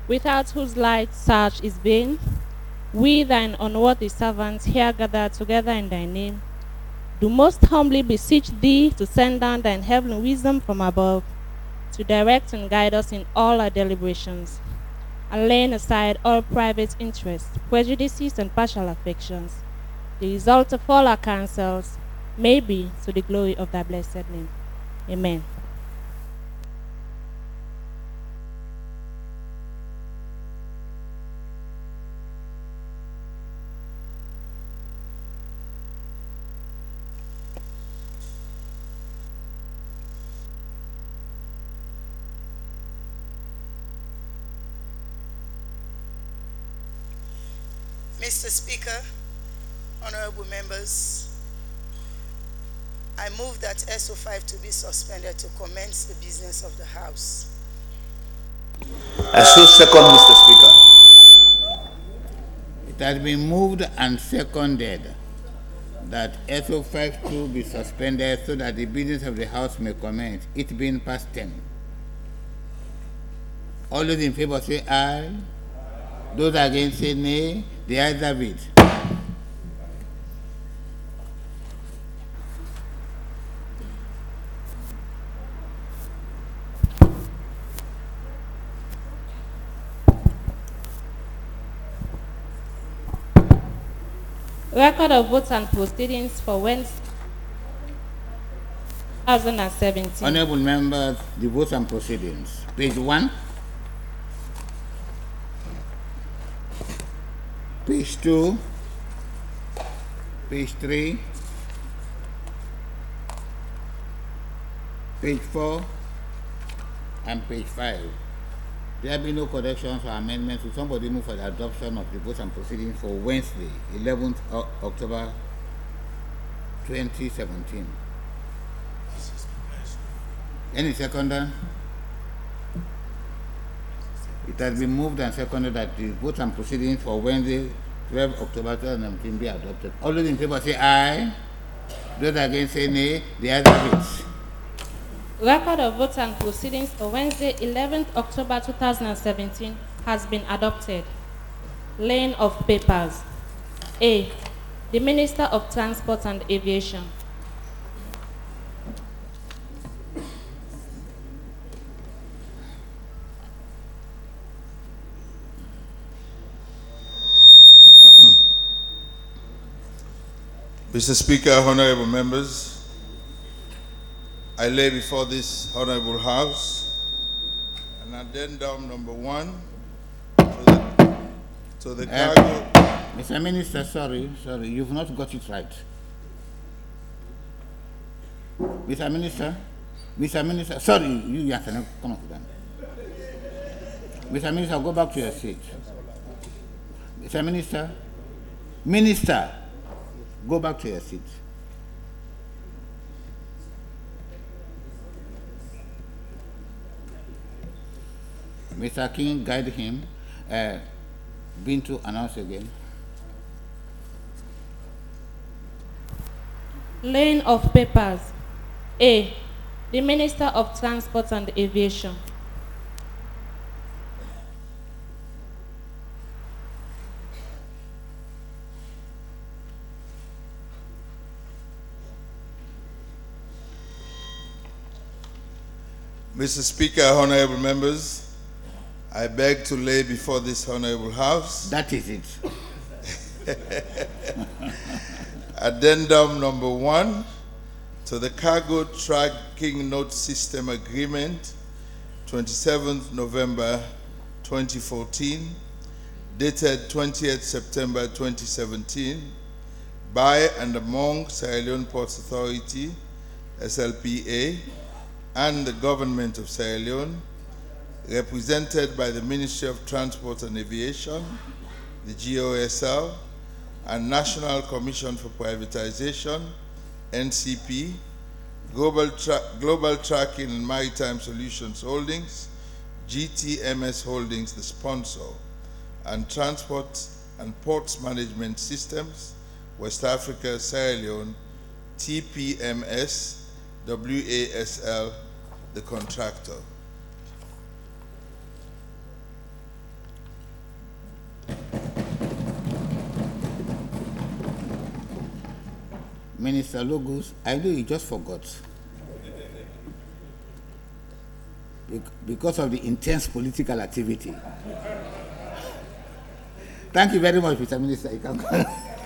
without whose light search is vain. We, thine unworthy servants, here gathered together in thy name, do most humbly beseech thee to send down thine heavenly wisdom from above, to direct and guide us in all our deliberations, and laying aside all private interests, prejudices, and partial affections, the result of all our counsels may be to the glory of thy blessed name. Amen. Mr. Speaker, honorable members, I move that SO5 to be suspended to commence the business of the House. I so second, Mr. Speaker. It has been moved and seconded that SO52 be suspended so that the business of the House may commence, it being past 10. All those in favor say aye. Those against say nay. The ayes have it. Record of votes and proceedings for Wednesday, 2017. Honorable members, the votes and proceedings. Page 1. Page 2. Page 3. Page 4. And page 5. There have been no corrections or amendments. Will somebody move for the adoption of the votes and proceedings for Wednesday, 11th October 2017? Any seconder? It has been moved and seconded that the votes and proceedings for Wednesday, 12th October 2017 be adopted. All those in favor say aye. Those against say nay. The ayes have it. Record of votes and proceedings for Wednesday, 11th October 2017 has been adopted. Laying of papers. A. The Minister of Transport and Aviation. Mr. Speaker, honorable members, I lay before this honorable House an addendum number 1 to the cargo. Mr. Minister, sorry, you've not got it right. Mr. Minister, sorry, you have to come up with that. Mr. Minister, go back to your seat. Mr. Minister, go back to your seat. Mr. King, guide him. Bintu, announce again. Laying of papers. A. The Minister of Transport and Aviation. Mr. Speaker, honorable members, I beg to lay before this honorable House That is it. addendum number 1 to the Cargo Tracking Note System Agreement, 27th November 2014, dated 20th September 2017, by and among Sierra Leone Ports Authority, SLPA, and the Government of Sierra Leone, represented by the Ministry of Transport and Aviation, the GOSL, and National Commission for Privatization, NCP, Global Tracking and Maritime Solutions Holdings, GTMS Holdings, the sponsor, and Transport and Ports Management Systems, West Africa, Sierra Leone, TPMS, WASL, the contractor. Minister Logos, I know you just forgot. Because of the intense political activity. Thank you very much, Mr. Minister. You can go.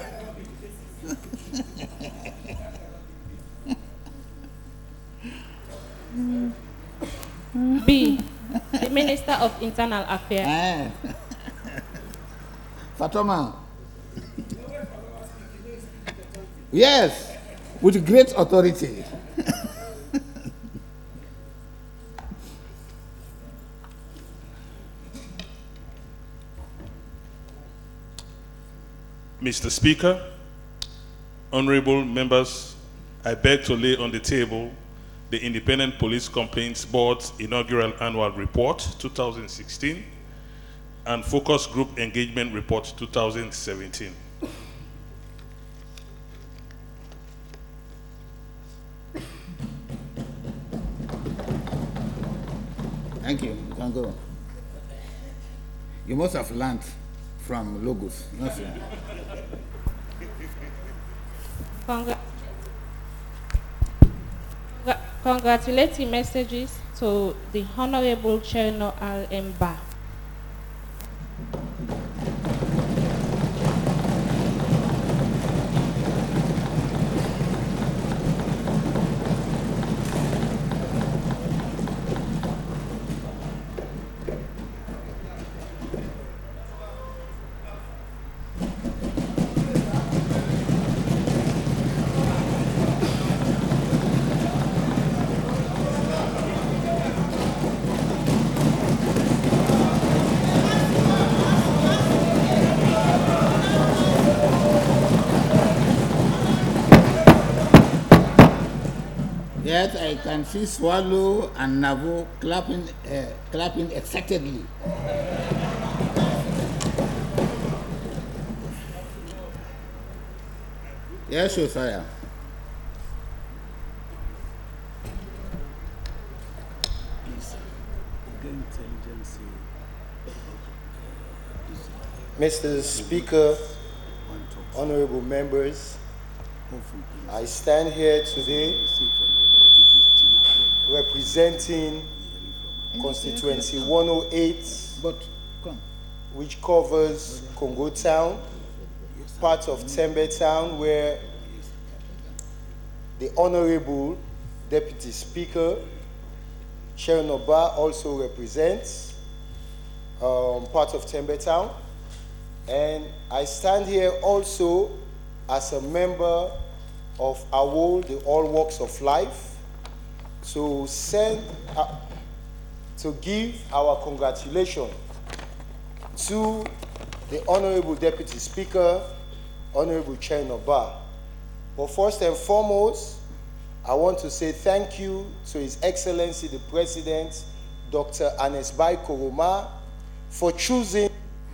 B, the Minister of Internal Affairs. Fatoma. Yes, with great authority. Mr. Speaker, honorable members, I beg to lay on the table the Independent Police Complaints Board's inaugural annual report 2016 and Focus Group Engagement Report 2017. Thank you. You can go. You must have learned from Logos. No, sir. Congratulating messages to the Honorable Cherno R.M. Ba. Yet I can see Swallow and Navo clapping excitedly. Yes, Josiah. Mr. Speaker, honorable members, I stand here today representing constituency 108, which covers Congo Town, part of Tembe Town, where the Honorable Deputy Speaker Cherno Ba also represents part of Tembe Town. And I stand here also as a member of AWOL, the All Walks of Life, to give our congratulations to the Honorable Deputy Speaker, Honorable Cherno Ba. But first and foremost, I want to say thank you to His Excellency the President, Dr. Anesbai Koroma, for choosing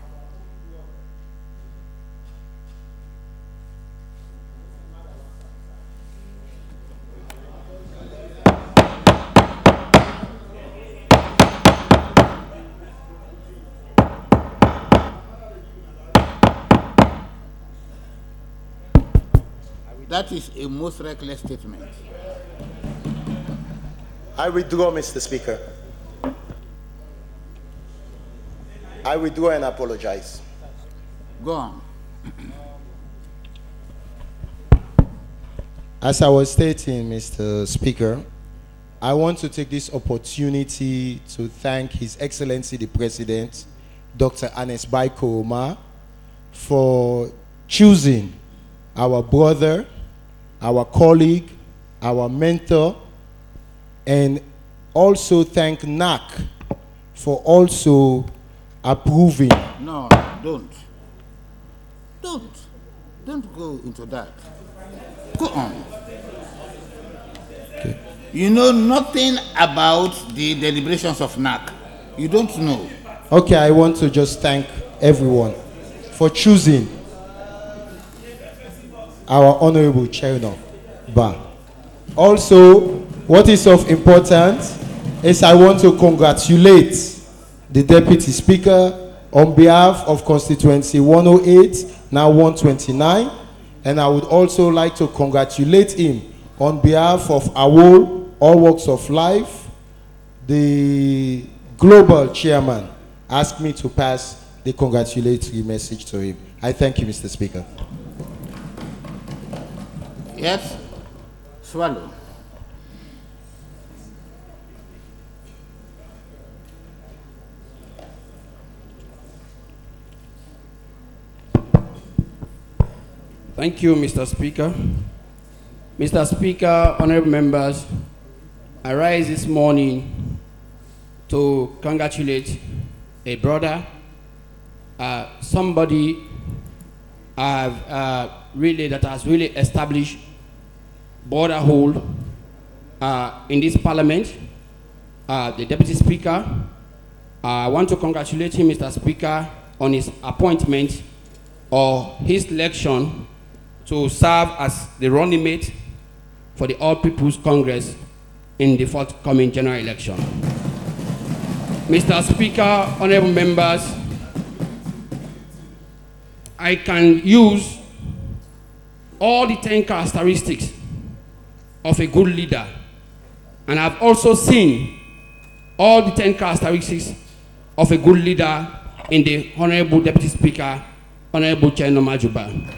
That is a most reckless statement. I withdraw, Mr. Speaker. I withdraw and apologize. Go on. As I was stating, Mr. Speaker, I want to take this opportunity to thank His Excellency the President, Dr. Anesbai Koroma, for choosing our brother, our colleague, our mentor, and also thank NAC for also approving. No, don't go into that. Go on. Okay. You know nothing about the deliberations of NAC. You don't know. Okay, I want to just thank everyone for choosing our Honorable Cherno Ba. Also, what is of importance is I want to congratulate the Deputy Speaker on behalf of constituency 108, now 129, And I would also like to congratulate him on behalf of AWOL, All Walks of Life. The global chairman asked me to pass the congratulatory message to him. I thank you, Mr. Speaker. Yes? Swallow. Thank you, Mr. Speaker. Mr. Speaker, honorable members, I rise this morning to congratulate a brother, somebody that has really established borderhold in this parliament, the Deputy Speaker. I want to congratulate him, Mr. Speaker, on his appointment or his election to serve as the running mate for the All People's Congress in the forthcoming general election. Mr. Speaker, honorable members, I can use all the 10 characteristics of a good leader, and I've also seen all the 10 characteristics of a good leader in the Honorable Deputy Speaker, Honorable Chair Noma Juba.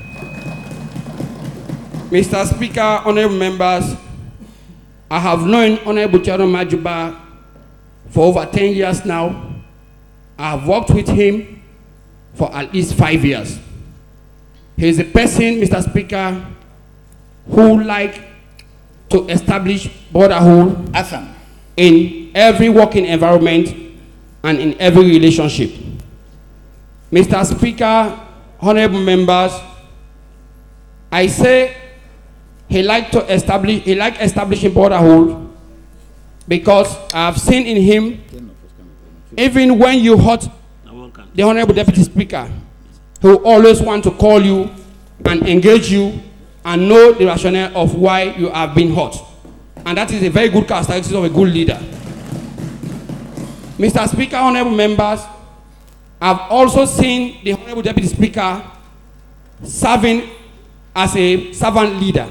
Mr. Speaker, honorable members, I have known Honorable Chair Noma Juba for over 10 years now. I have worked with him for at least 5 years. He is a person, Mr. Speaker, who like to establish borderhood in every working environment and in every relationship. Mr. Speaker, honorable members, I say he liked establishing borderhood because I've seen in him, even when you hurt the Honorable Deputy Speaker, who always want to call you and engage you and know the rationale of why you have been hurt. And that is a very good characteristic of a good leader. Mr. Speaker, honorable members, I've also seen the Honorable Deputy Speaker serving as a servant leader.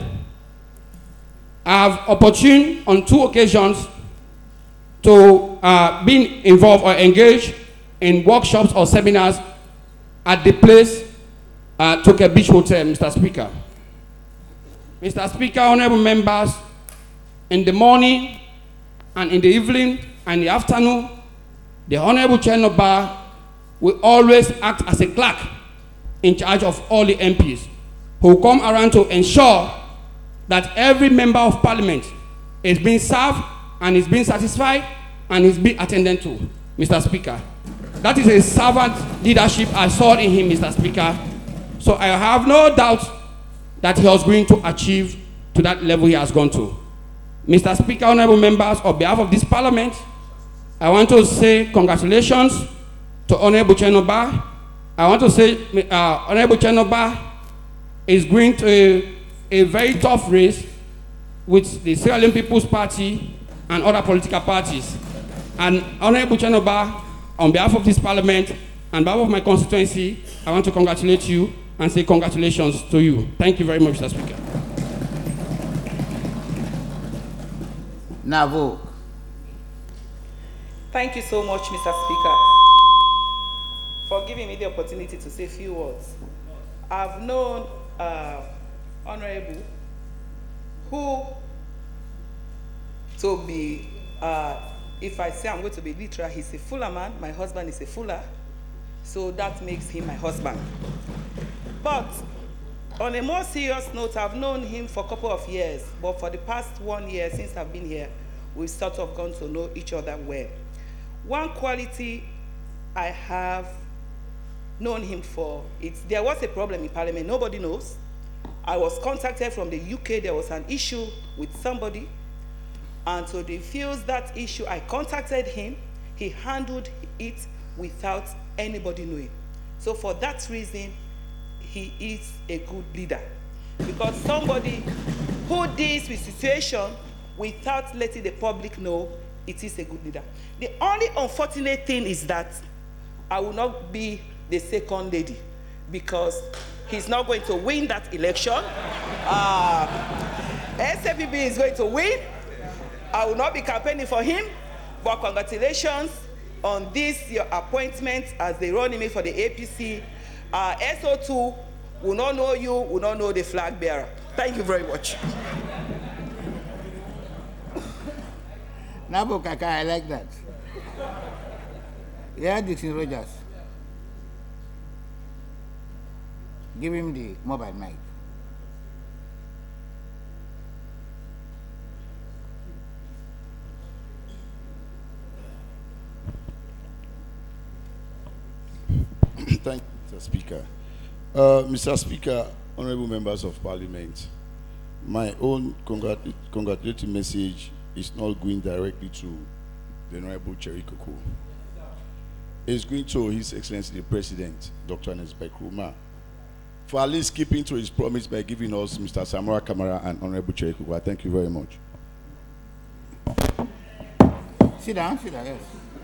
I have opportune on 2 occasions to be involved or engaged in workshops or seminars at the place Toke Beach Hotel, Mr. Speaker. Mr. Speaker, honorable members, in the morning and in the evening and the afternoon, the Honorable Chair Noma will always act as a clerk in charge of all the MPs who come around to ensure that every member of parliament is being served and is being satisfied and is being attended to, Mr. Speaker. That is a servant leadership I saw in him, Mr. Speaker. So I have no doubt that he was going to achieve to that level he has gone to. Mr. Speaker, honorable members, on behalf of this parliament, I want to say congratulations to Honorable Chair Noma. I want to say Honorable Chair Noma is going to a very tough race with the Sierra Leone People's Party and other political parties. And Honorable Chair Noma, on behalf of this parliament and on behalf of my constituency, I want to congratulate you and say congratulations to you. Thank you very much, Mr. Speaker. Navo. Thank you so much, Mr. Speaker, for giving me the opportunity to say a few words. I've known Honorable, who to be, if I say I'm going to be literal, he's a Fuller man. My husband is a Fuller, so that makes him my husband. But on a more serious note, I've known him for a couple of years, but for the past 1 year since I've been here, we've sort of gone to know each other well. One quality I have known him for, there was a problem in Parliament, nobody knows. I was contacted from the UK, there was an issue with somebody, and to defuse that issue, I contacted him. He handled it without anybody knowing. So for that reason, he is a good leader. Because somebody who deals with situation without letting the public know, it is a good leader. The only unfortunate thing is that I will not be the second lady, because He's not going to win that election. SAPB is going to win. I will not be campaigning for him, but congratulations on this, your appointment as the running mate for the APC. SO2 will not know you, will not know the flag bearer. Thank you very much. Nabo Kaka, I like that. Yeah, Dixon Rogers. Give him the mobile mic. Thank you, Mr. Speaker. Mr. Speaker, honorable members of parliament, my own congratulatory message is not going directly to the Honorable Cherry Coco. It's going to His Excellency the President, Dr. Ernest Bai Koroma, for at least keeping to his promise by giving us Mr. Samora Kamara and Honorable Cherry Coco. Thank you very much. Sit down, yes.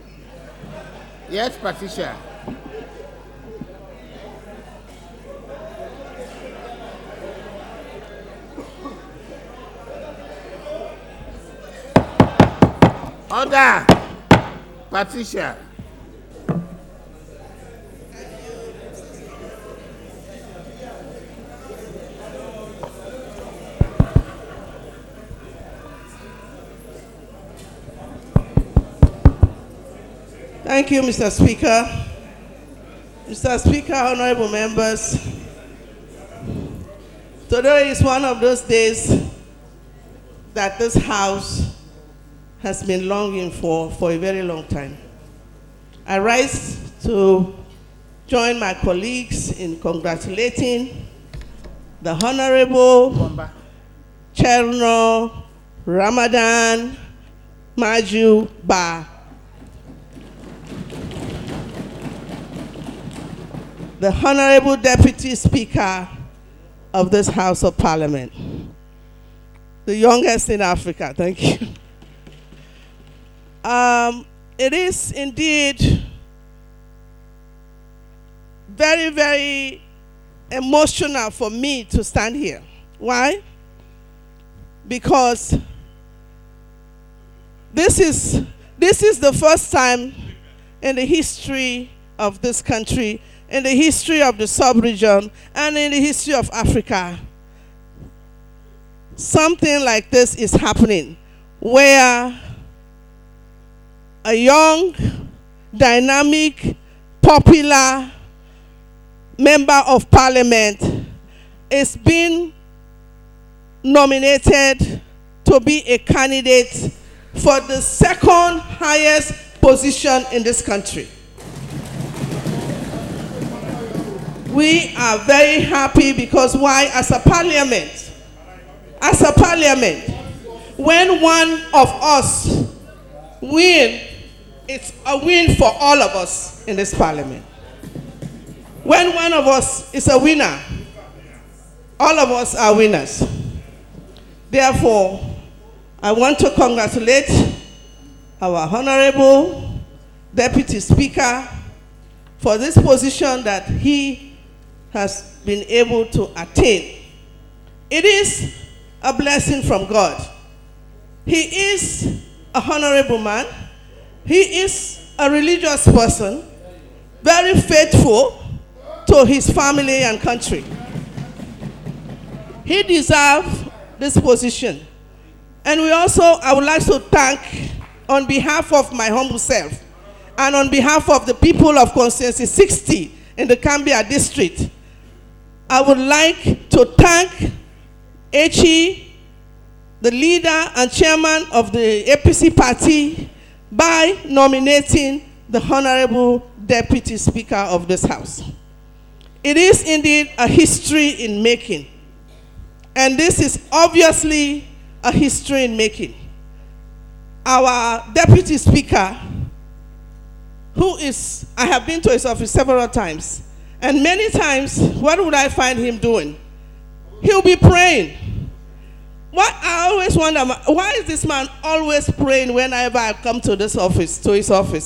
Yes, Patricia. Order! Patricia. Thank you, Mr. Speaker. Mr. Speaker, honorable members, today is one of those days that this House has been longing for a very long time. I rise to join my colleagues in congratulating the Honorable Cherno Ramadan Maju Ba, the Honorable Deputy Speaker of this House of Parliament, the youngest in Africa. Thank you. It is indeed very, very emotional for me to stand here. Why? Because this is the first time in the history of this country, in the history of the sub-region, and in the history of Africa, something like this is happening, where a young, dynamic, popular member of parliament is being nominated to be a candidate for the second highest position in this country. We are very happy because why? As a parliament, when one of us win, it's a win for all of us in this parliament. When one of us is a winner, all of us are winners. Therefore, I want to congratulate our Honorable Deputy Speaker for this position that he has been able to attain. It is a blessing from God. He is a honorable man. He is a religious person, very faithful to his family and country. He deserves this position. And I would like to thank, on behalf of my humble self, and on behalf of the people of Constituency 60 in the Cambia district, I would like to thank Echi, the leader and chairman of the APC party, by nominating the Honorable Deputy Speaker of this House. It is indeed a history in making. And this is obviously a history in making. Our Deputy Speaker, I have been to his office several times, and many times, what would I find him doing? He'll be praying. I always wonder, why is this man always praying whenever I come to his office?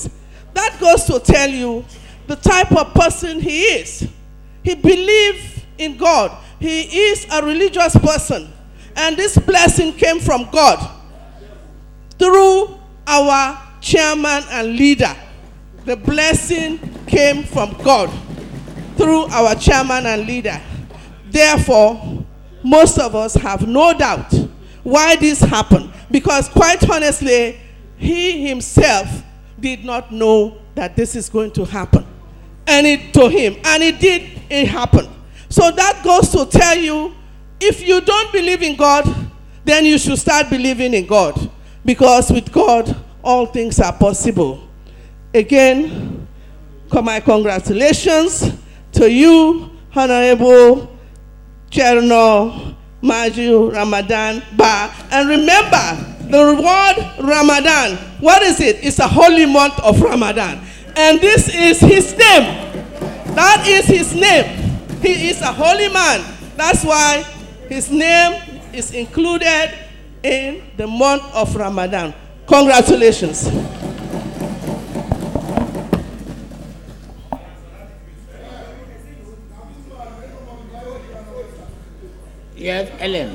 That goes to tell you the type of person he is. He believes in God. He is a religious person. And this blessing came from God through our chairman and leader. The blessing came from God through our chairman and leader. Therefore, most of us have no doubt why this happened. Because quite honestly, he himself did not know that this is going to happen. And it happened. So that goes to tell you, if you don't believe in God, then you should start believing in God. Because with God, all things are possible. Again, my congratulations to you, Honorable Cherno Maju Ramadan Ba. And remember, the word Ramadan, what is it? It's a holy month of Ramadan. And this is his name. That is his name. He is a holy man. That's why his name is included in the month of Ramadan. Congratulations. Yes, Ellen.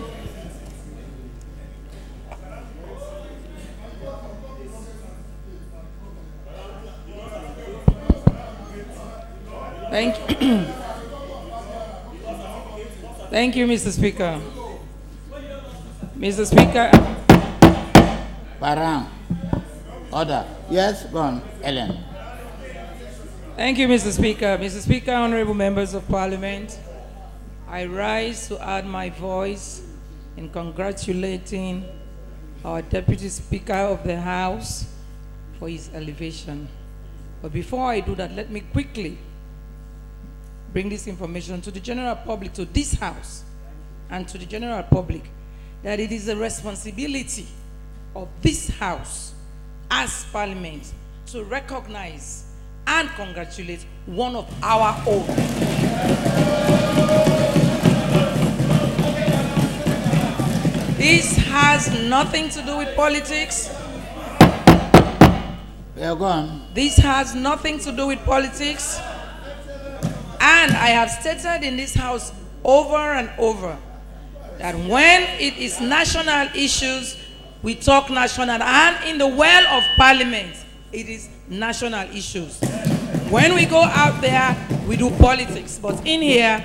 Thank you, Mr. Speaker. Mr. Speaker. Parang. Order. Yes, go on, Ellen. Thank you, Mr. Speaker. Mr. Speaker, honorable members of Parliament, I rise to add my voice in congratulating our Deputy Speaker of the House for his elevation. But before I do that, let me quickly bring this information to the general public, to this House, and to the general public, that it is a responsibility of this House as Parliament to recognize and congratulate one of our own. This has nothing to do with politics. Well, go on. This has nothing to do with politics. And I have stated in this House over and over that when it is national issues, we talk national. And in the well of Parliament, it is national issues. When we go out there, we do politics. But in here,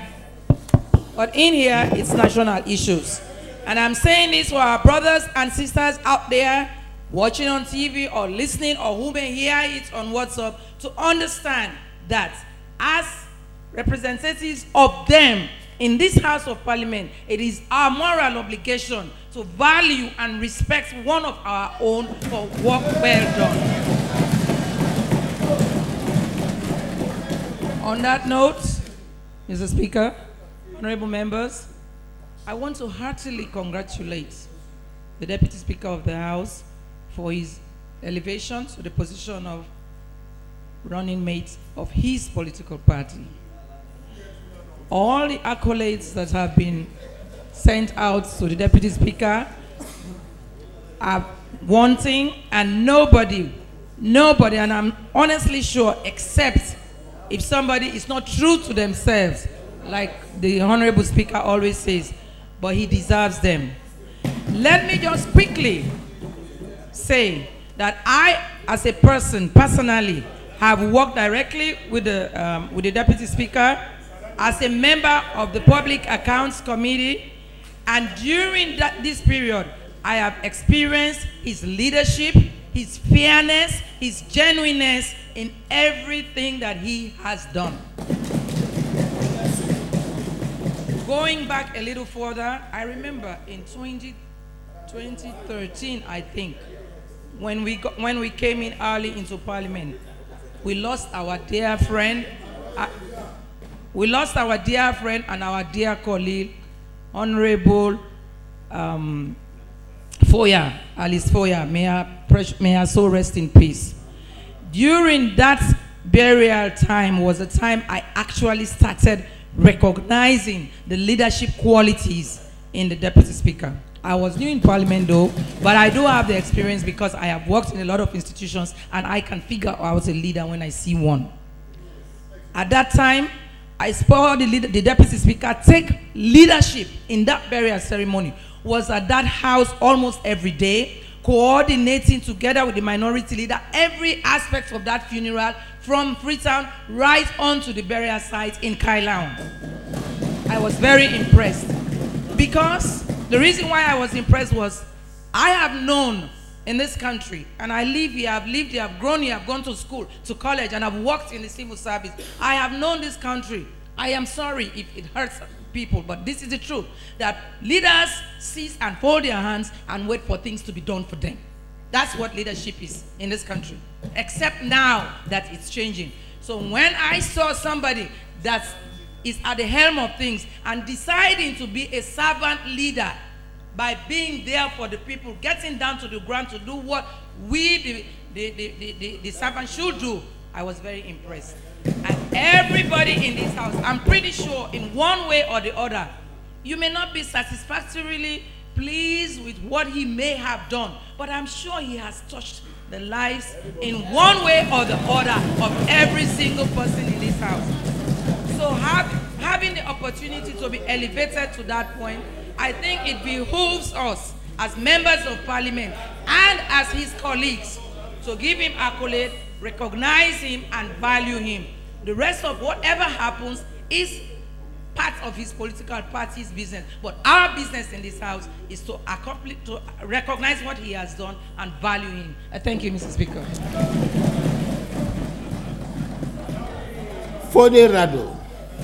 it's national issues. And I'm saying this for our brothers and sisters out there watching on TV or listening or who may hear it on WhatsApp to understand that as representatives of them in this House of Parliament, it is our moral obligation to value and respect one of our own for work well done. On that note, Mr. Speaker, honorable members, I want to heartily congratulate the Deputy Speaker of the House for his elevation to the position of running mate of his political party. All the accolades that have been sent out to the Deputy Speaker are wanting, and nobody, and I'm honestly sure, except if somebody is not true to themselves, like the Honorable Speaker always says, but he deserves them. Let me just quickly say that I, as a person, personally, have worked directly with the Deputy Speaker as a member of the Public Accounts Committee, and during this period, I have experienced his leadership, his fairness, his genuineness in everything that he has done. Going back a little further, I remember in 2013, I think, when we came in early into Parliament, we lost our dear friend. And our dear colleague, Honorable Foya, Alice Foya. May her soul rest in peace. During that burial time was a time I actually started recognizing the leadership qualities in the Deputy Speaker. I was new in Parliament though, but I do have the experience because I have worked in a lot of institutions and I can figure out a leader when I see one. At that time, I saw the deputy speaker take leadership in that burial ceremony, was at that house almost every day, coordinating together with the minority leader every aspect of that funeral, from Freetown right on to the burial site in Kailaon. I was very impressed, because the reason why I was impressed was I have known in this country, and I live here, I've lived here, I've grown here, I've gone to school, to college, and I've worked in the civil service. I have known this country. I am sorry if it hurts people, but this is the truth, that leaders cease and fold their hands and wait for things to be done for them. That's what leadership is in this country, except now that it's changing. So when I saw somebody that is at the helm of things and deciding to be a servant leader by being there for the people, getting down to the ground to do what we, the servants, should do, I was very impressed. And everybody in this house, I'm pretty sure in one way or the other, you may not be satisfactorily pleased with what he may have done, but I'm sure he has touched the lives in one way or the other of every single person in this house. So having the opportunity to be elevated to that point, I think it behooves us as members of parliament and as his colleagues to give him accolade, recognize him, and value him. The rest of whatever happens is part of his political party's business. But our business in this house is to recognize what he has done and value him. Thank you, Mr. Speaker. Fode Rado.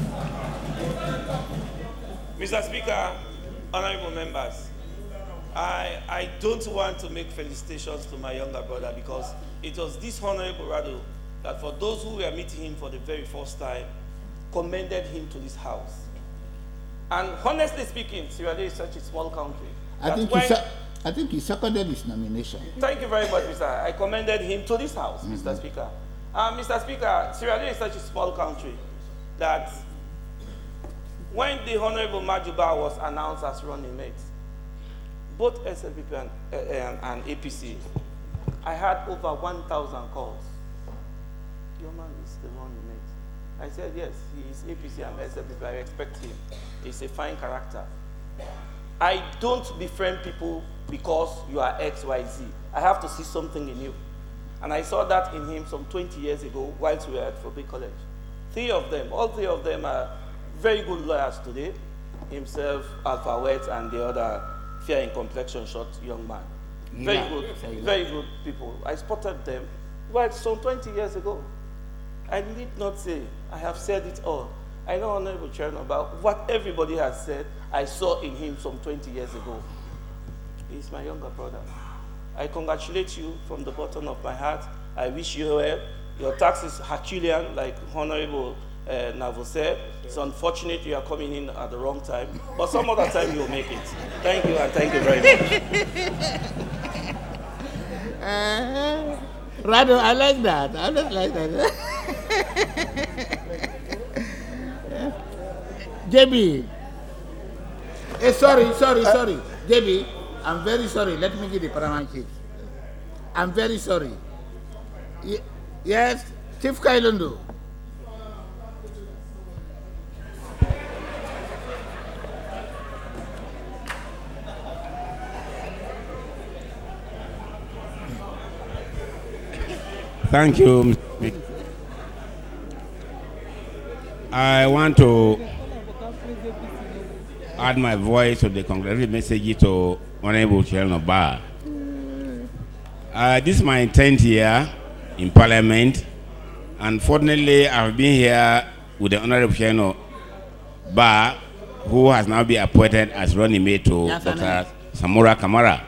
Mr. Speaker, honorable members, I don't want to make felicitations to my younger brother, because it was this Honorable Rado that, for those who were meeting him for the very first time, commended him to this house. And honestly speaking, Sierra Leone is such a small country. I think he seconded his nomination. Thank you very much, Mr. I commended him to this house, Mr. Speaker. Mr. Speaker, Sierra Leone is such a small country that when the Honorable Majuba was announced as running mate, both SLPP and APC, I had over 1,000 calls. Your man is the running mate. I said, yes, he is APC and SLPP. I respect him. He's a fine character. I don't befriend people because you are X, Y, Z. I have to see something in you. And I saw that in him some 20 years ago whilst we were at Fobe College. All three of them are very good lawyers today. Himself, Alpha Wet, and the other fair in complexion, short young man. Very good people. I spotted them some 20 years ago. I need not say, I have said it all. I know, Honorable Chairman, about what everybody has said, I saw in him some 20 years ago. He's my younger brother. I congratulate you from the bottom of my heart. I wish you well. Your tax is Herculean, like Honorable Navo said. It's unfortunate you are coming in at the wrong time, but some other time you will make it. Thank you, and thank you very much. Rado, I like that. I just like that. JB. Sorry. JB, I'm very sorry. Let me give the paramount chief. I'm very sorry. Yes, Chief Kailundo. Thank you, Mr. Speaker. I want to add my voice to the congratulatory message to Honorable Chairman Bar. This is my 10th year in Parliament. Unfortunately, I've been here with the Honorable Chairman Bar, who has now been appointed as running mate to Dr. Samora Kamara.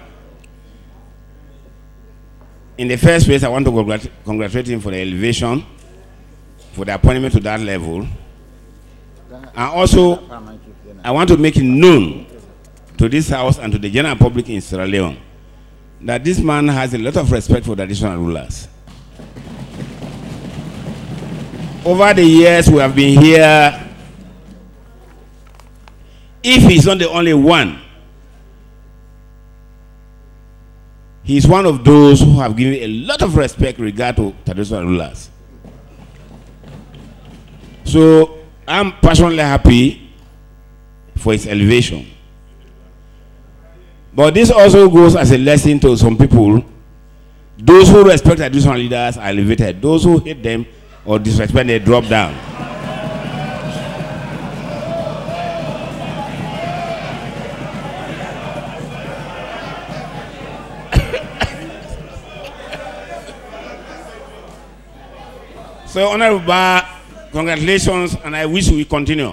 In the first place, I want to congratulate him for the elevation, for the appointment to that level. And also, I want to make it known to this house and to the general public in Sierra Leone that this man has a lot of respect for the traditional rulers. Over the years we have been here, if he's not the only one, he's one of those who have given a lot of respect regard to traditional rulers. So I'm personally happy for his elevation. But this also goes as a lesson to some people. Those who respect traditional leaders are elevated. Those who hate them or disrespect, they drop down. So, Honorable Ba, congratulations, and I wish we continue.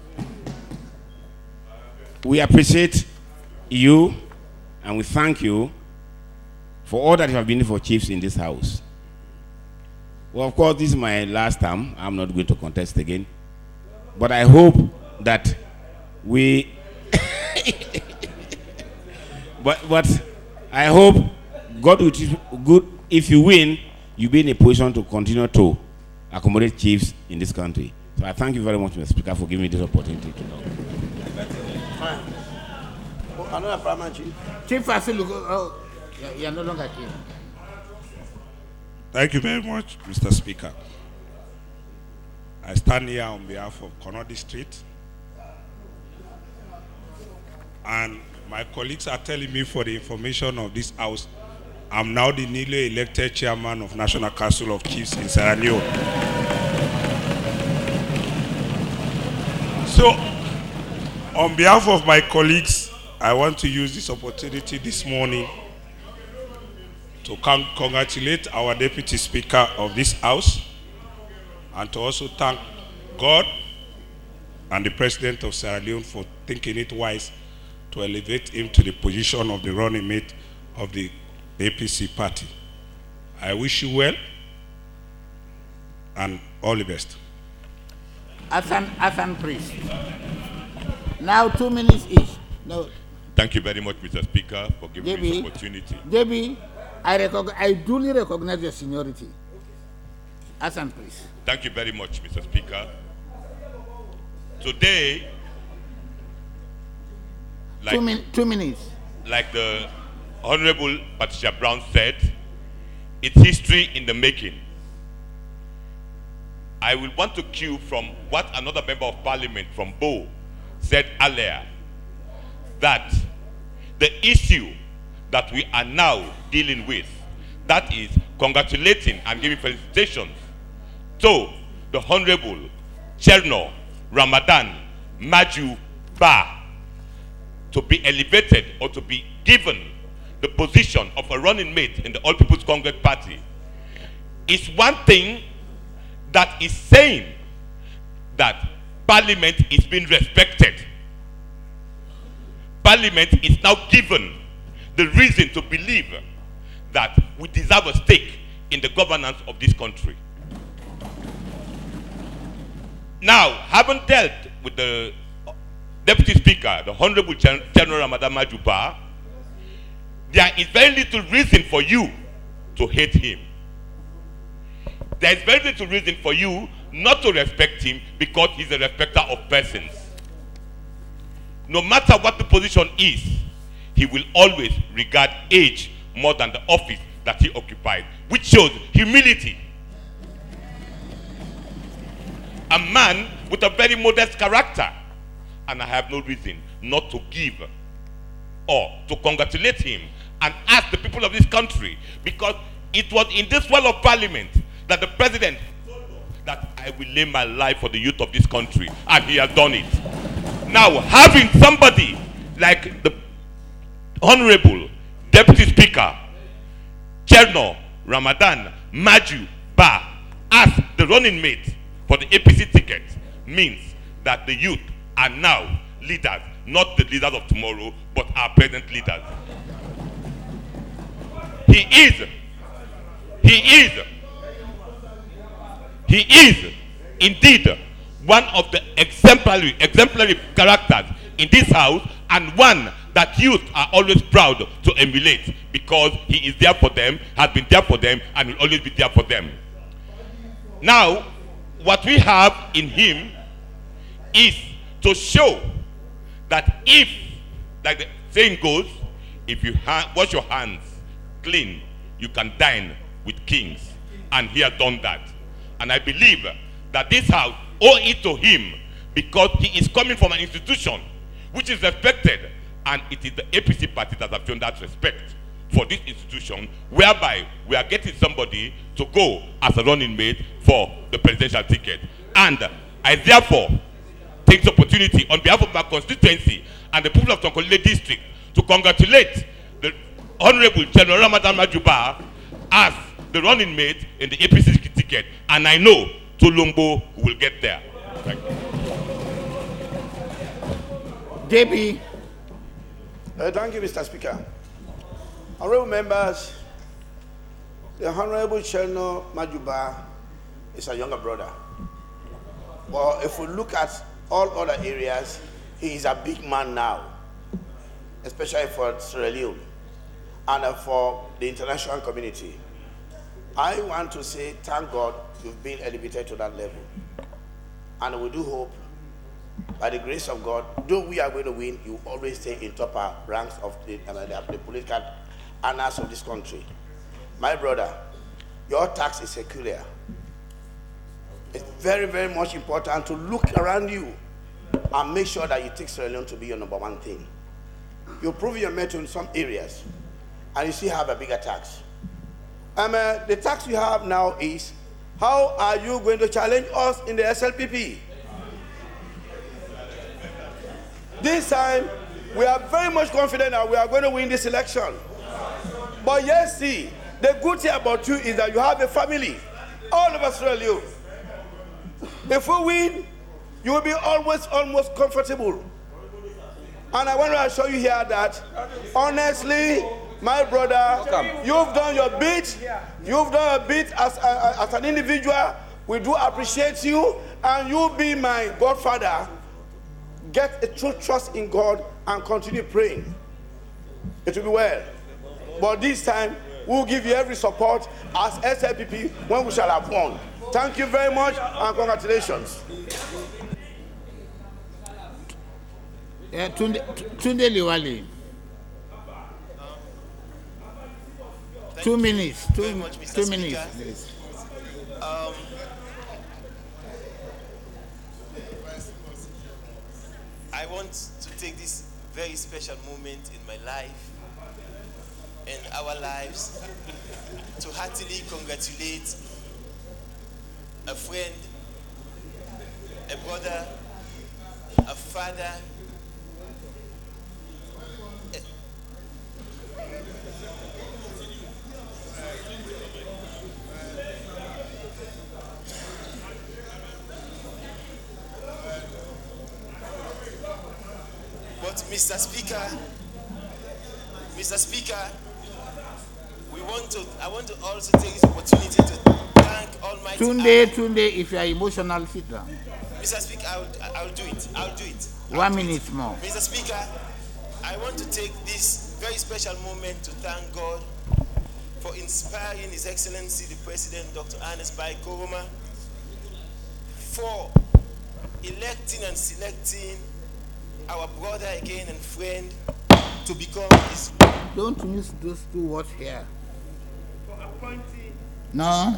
We appreciate you, and we thank you for all that you have been for chiefs in this house. Well, of course, this is my last term. I'm not going to contest again. But I hope that we... but I hope God will teach good. If you win, you'll be in a position to continue to accommodate chiefs in this country. So I thank you very much, Mr. Speaker, for giving me this opportunity to talk. Another Paramount Chief. Chief Fasil, you are no longer here. Thank you very much, Mr. Speaker. I stand here on behalf of Kono District. And my colleagues are telling me, for the information of this house, I'm now the newly elected chairman of National Council of Chiefs in Sierra Leone. So, on behalf of my colleagues, I want to use this opportunity this morning to congratulate our Deputy Speaker of this House and to also thank God and the President of Sierra Leone for thinking it wise to elevate him to the position of the running mate of the APC party. I wish you well and all the best. Afan Priest. Now 2 minutes each. No. Thank you very much, Mr. Speaker, for giving me this opportunity. JB, I duly recognize your seniority. Hassan, please. Thank you very much, Mr. Speaker. Today, like 2 minutes. Like the Honorable Patricia Brown said, it's history in the making. I will want to cue from what another member of parliament from Bo said earlier, that the issue that we are now dealing with, that is congratulating and giving felicitations to the Honorable Cherno Ramadan Maju Ba to be elevated or to be given the position of a running mate in the All People's Congress Party is one thing that is saying that Parliament is being respected. Parliament is now given the reason to believe that we deserve a stake in the governance of this country. Now, having dealt with the Deputy Speaker, the Honorable Cherno Ramadan Maju Ba, there is very little reason for you to hate him. There is very little reason for you not to respect him because he's a respecter of persons. No matter what the position is, he will always regard age more than the office that he occupied, which shows humility. A man with a very modest character, and I have no reason not to give or to congratulate him and ask the people of this country, because it was in this well of parliament that the president told us that I will lay my life for the youth of this country, and he has done it. Now, having somebody like the Honorable Deputy Speaker Cherno Ramadan Maju Ba as the running mate for the APC ticket means that the youth are now leaders, not the leaders of tomorrow, but our present leaders. He is indeed one of the exemplary characters in this house, and one that youth are always proud to emulate, because he is there for them, has been there for them, and will always be there for them. Now, what we have in him is to show that if, like the saying goes, if you wash your hands clean, you can dine with kings. And he has done that. And I believe that this house owe it to him because he is coming from an institution which is respected, and it is the APC party that have shown that respect for this institution, whereby we are getting somebody to go as a running mate for the presidential ticket. And I therefore take the opportunity on behalf of my constituency and the people of Tonkolile district to congratulate the Honorable General Ramadan Majuba as the running mate in the APC ticket, and I know Tulumbo will get there. Thank you. JB. Thank you, Mr. Speaker. Honorable members, the Honorable Cherno Majuba is a younger brother. But if we look at all other areas, he is a big man now, especially for Sierra Leone and for the international community. I want to say, thank God you've been elevated to that level. And we do hope, by the grace of God, though we are going to win, you always stay in top ranks of the political annals of this country. My brother, your tax is secular. It's very, very much important to look around you and make sure that you take Sierra Leone to be your number one thing. You prove your mettle in some areas, and you still have a bigger tax. The tax you have now is, how are you going to challenge us in the SLPP? This time, we are very much confident that we are going to win this election. But yes, see, the good thing about you is that you have a family all over Sierra Leone. If we win, you will be always almost comfortable. And I want to assure you here that, honestly, my brother, you've done your bit. You've done a bit as an individual. We do appreciate you, and you be my godfather. Get a true trust in God and continue praying. It will be well. But this time, we'll give you every support as SLPP when we shall have won. Thank you very much, and congratulations. Tunde Liwali. 2 minutes. Two minutes, please. I want to take this very special moment in my life and our lives to heartily congratulate a friend, a brother, a father, but Mr. Speaker, I want to also take this opportunity to thank Almighty Tunde, if you are emotional, sit down. Mr. Speaker, I'll do it. 1 minute more. Mr. Speaker, I want to take this very special moment to thank God for inspiring His Excellency the President, Dr. Ernest Bai Koroma, for electing and selecting our brother again and friend to become his... Don't use those two words here. For appointing... No.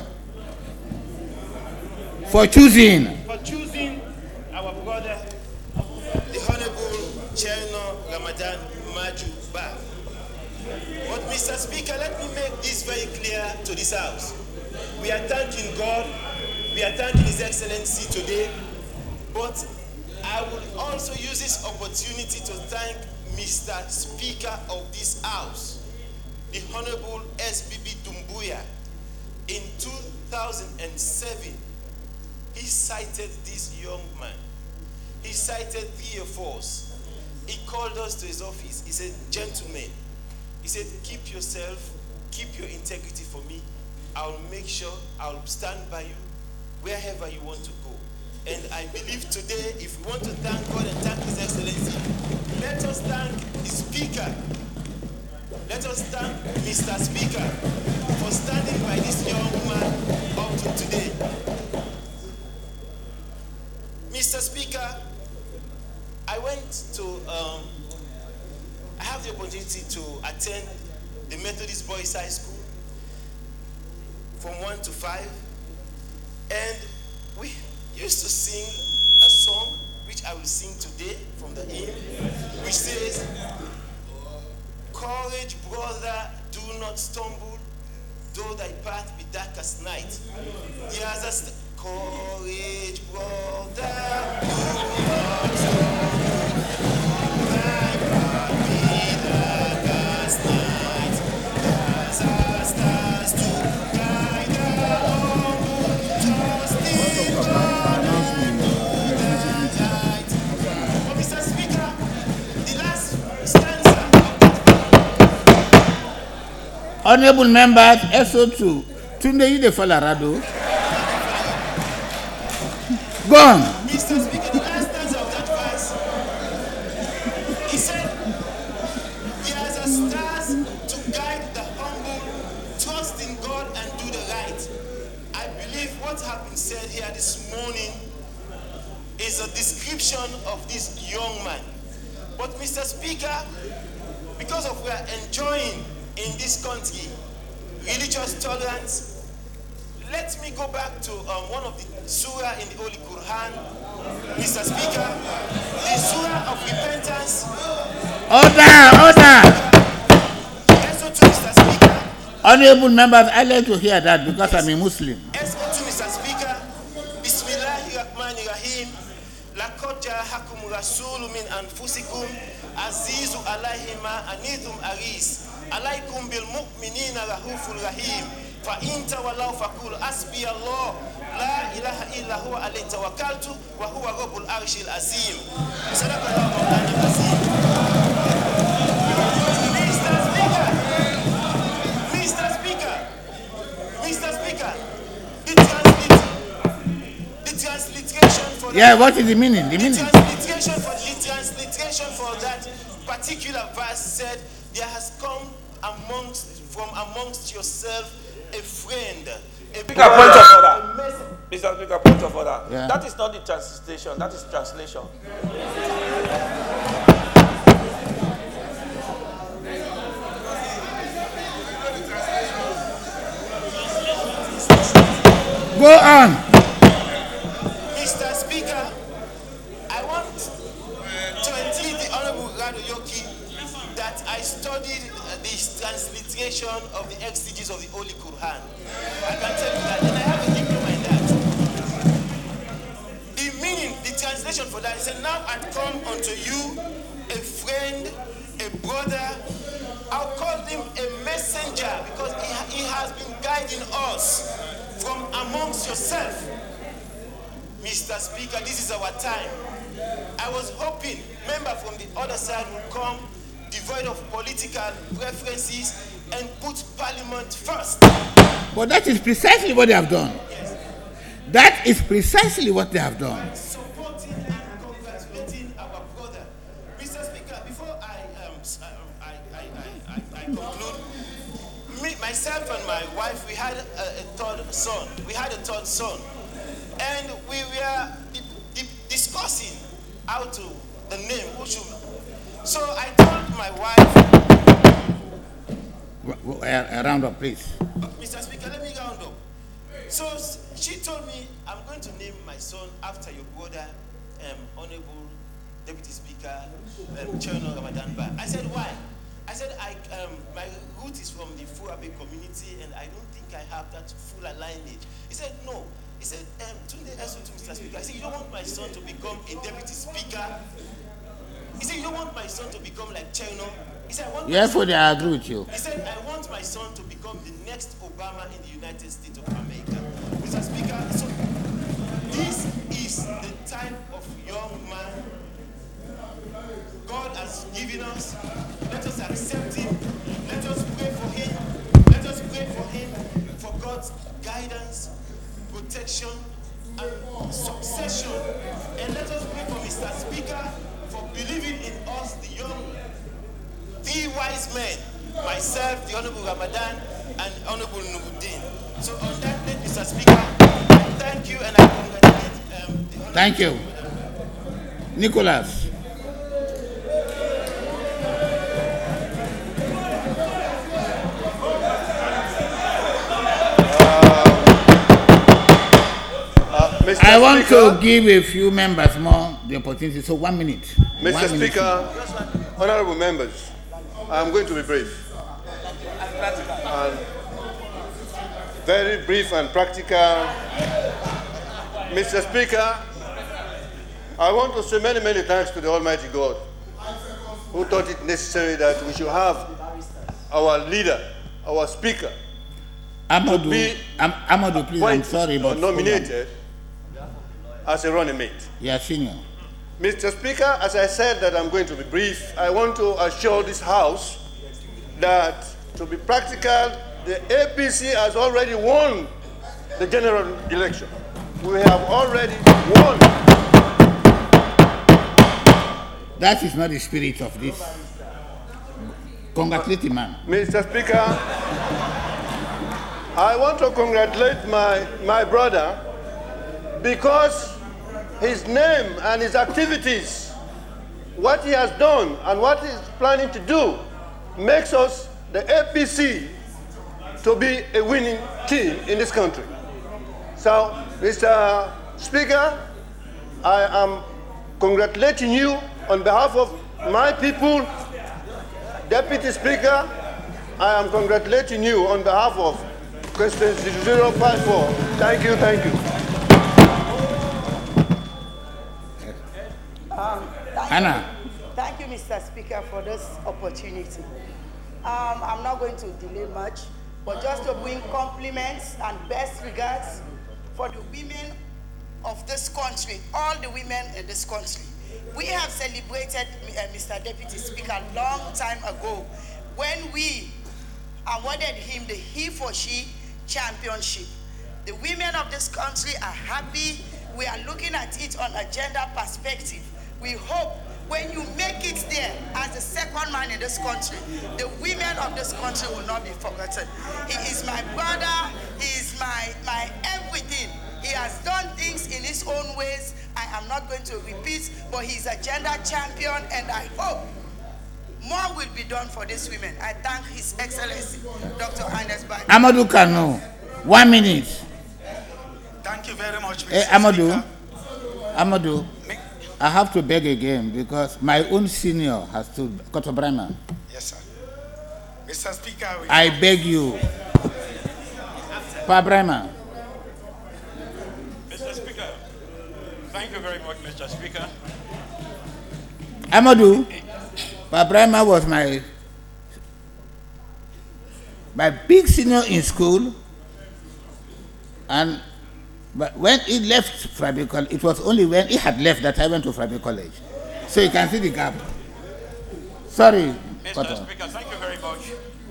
For choosing our brother, the Honorable Cherno Ramadan Majuba. But Mr. Speaker, let me make this very clear to this House. We are thanking God, we are thanking His Excellency today, but I will also use this opportunity to thank Mr. Speaker of this House, the Honorable SBB Dumbuya. In 2007, he cited this young man. He cited 3 of us. He called us to his office. He said, gentlemen, he said, keep yourself, keep your integrity for me. I'll make sure I'll stand by you wherever you want to go. And I believe today, if we want to thank God and thank His Excellency, let us thank the Speaker. Let us thank Mr. Speaker for standing by this young man up to today. Mr. Speaker, I have the opportunity to attend the Methodist Boys High School from 1 to 5, and used to sing a song which I will sing today from the hymn, which says, "Courage, brother, do not stumble, though thy path be dark as night." There's a courage, brother, do not stumble, thy path be dark as night. There's a stars to guide the humble, trust in God and do the light. Oh, Mr. Speaker, the last stanza. Honorable members, SO2, Tunde Ide Falarado. Go on. Mr. Speaker, the last stanza of that verse, he said, "There's a stars to guide the humble, trust in God and do the right." I believe what has been said here this morning is a description of this young man. But Mr. Speaker, because of we are enjoying in this country religious tolerance, let me go back to one of the surah in the Holy Quran, Mr. Speaker, the surah of repentance. Order! SO2, Mr. Speaker. Honorable members, I like to hear that because I'm a Muslim. SO2, Mr. Speaker. Bismillahirrahmanirrahim. Laqad ja'akum rasulun min anfusikum azizu alayhi ma anithum aris alaykum bil mu'minina rahufur rahim. Fa in tawallaw faqul hasbi Allah la ilaha illa huwa alayhi tawakkaltu wa huwa rabbul arshil azim. Sadaqallahu mawlana azim. Mr. Speaker, the transliteration for Yeah, what is the meaning? The meaning. Transliteration for that particular verse said, "There has come from amongst yourself a friend." Speaker, point of order. Mr. Speaker, point of order. Yeah. That is not the translation, that is translation. Go on. Mr. Speaker, I want to entreat the Honorable Rado Yoki that I studied the transliteration of the exegesis of the Holy Quran. I can tell you that, and I have a diploma in that. The meaning, the translation for that is, "Now I come unto you a friend, a brother. I'll call him a messenger because he has been guiding us from amongst yourself." Mr. Speaker, this is our time. I was hoping members from the other side would come devoid of political preferences and put Parliament first. But that is precisely what they have done. Yes. That is precisely what they have done. Supporting and congratulating our brother. Mr. Speaker, before I conclude, myself and my wife, we had a third son. And we were discussing how to the name. So I told my wife. A round of please. Mr. Speaker, let me round up. So she told me, "I'm going to name my son after your brother, Honorable Deputy Speaker, Cherno Ramadan Ba." I said, "Why?" I said, my root is from the Furabe community and I don't think I have that full lineage. He said, "No." He said, "Tunde SO2, Mr. Speaker." I said, "You don't want my son to become a deputy speaker?" He said, "You don't want my son to become like Cherno?" He said, "I want." Therefore, they agree with you. He said, "I want my son to become the next Obama in the United States of America." Mr. Speaker, so this is the type of young man God has given us. Let us accept him. Let us pray for him. Let us pray for him for God's guidance, protection, and succession. And let us pray for Mr. Speaker for believing in us, the young, three wise men, myself, the Honorable Ramadan, and Honorable Nuruddin. So on that day, Mr. Speaker, I thank you and I congratulate the Honorable. Thank you. Nicholas. I want to give a few members more the opportunity. So 1 minute. Mr. Speaker, honorable members, I'm going to be brief. And very brief and practical. Mr. Speaker, I want to say many, many thanks to the Almighty God who thought it necessary that we should have our leader, our speaker, Amadou, be Amadou, please, I'm sorry, but nominated as a running mate. Yeah, senior. Mr. Speaker, as I said that I'm going to be brief, I want to assure this House that, to be practical, the APC has already won the general election. We have already won. That is not the spirit of this. Congratulate the man. Mr. Speaker, I want to congratulate my brother because his name and his activities, what he has done and what he is planning to do, makes us, the APC, to be a winning team in this country. So, Mr. Speaker, I am congratulating you on behalf of my people. Deputy Speaker, I am congratulating you on behalf of constituency 054. Thank you, thank you. Anna. Thank you, Mr. Speaker, for this opportunity. I'm not going to delay much, but just to bring compliments and best regards for the women of this country, all the women in this country. We have celebrated, Mr. Deputy Speaker, a long time ago when we awarded him the He for She championship. The women of this country are happy. We are looking at it on a gender perspective. We hope when you make it there as the second man in this country, the women of this country will not be forgotten. He is my brother. He is my everything. He has done things in his own ways. I am not going to repeat, but he's a gender champion, and I hope more will be done for these women. I thank His Excellency, Dr. Ernest Bai. Amadou Kano, 1 minute. Thank you very much, Mr. Hey, Amadou, I have to beg again because my own senior has to Koto Brahma. Yes, sir. Mr. Speaker, I beg you. Pa Brahma. Mr. Speaker, thank you very much, Mr. Speaker. Amadou, Pa Brahma was my big senior in school, and but when he left Frabe College, it was only when he had left that I went to Frabe College. So you can see the gap. Sorry, Mr. Koto. Speaker, thank you very much.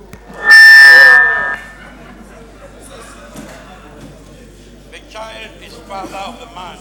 The child is father of the man.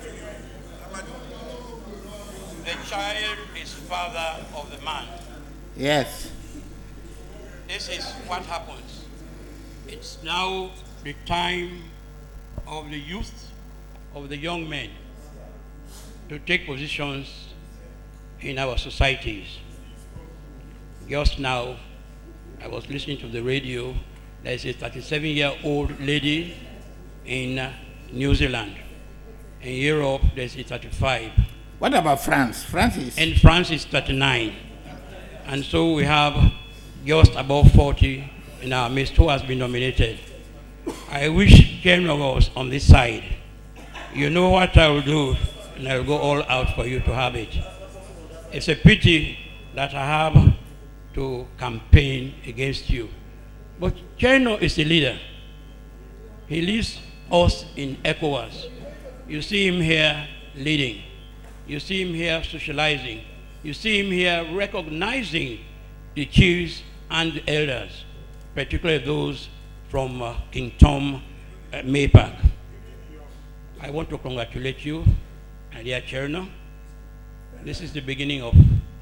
The child is father of the man. Yes. This is what happens. It's now the time of the youth, of the young men, to take positions in our societies. Just now, I was listening to the radio. There is a 37-year-old lady in New Zealand. In Europe, there's a 35. What about France? In France, it's 39. And so we have just above 40 in our midst who has been nominated. I wish Chairman was on this side. You know what I will do, and I will go all out for you to have it. It's a pity that I have to campaign against you. But Chairman is a leader. He leads us in ECOWAS. You see him here leading. You see him here socializing. You see him here recognizing the chiefs and the elders, particularly those from King Tom Maypark. I want to congratulate you, my dear Chairman. This is the beginning of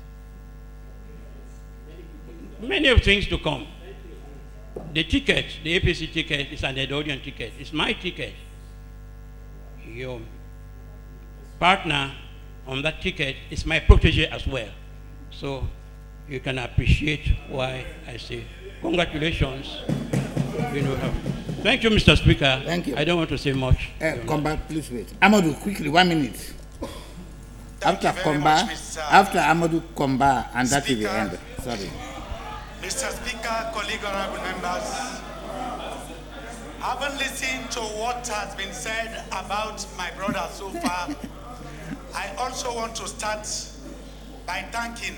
many of things to come. The ticket, the APC ticket, is an Edwardian ticket. It's my ticket. Your partner on that ticket is my protege as well. So you can appreciate why I say congratulations. You know, Thank you, Mr. Speaker. Thank you. I don't want to say much. Come back, please wait. Amadou, quickly, 1 minute. After Komba, after Amadou Komba, and that is the end. Sorry. Mr. Speaker, colleagues, honorable members, having listened to what has been said about my brother so far, I also want to start by thanking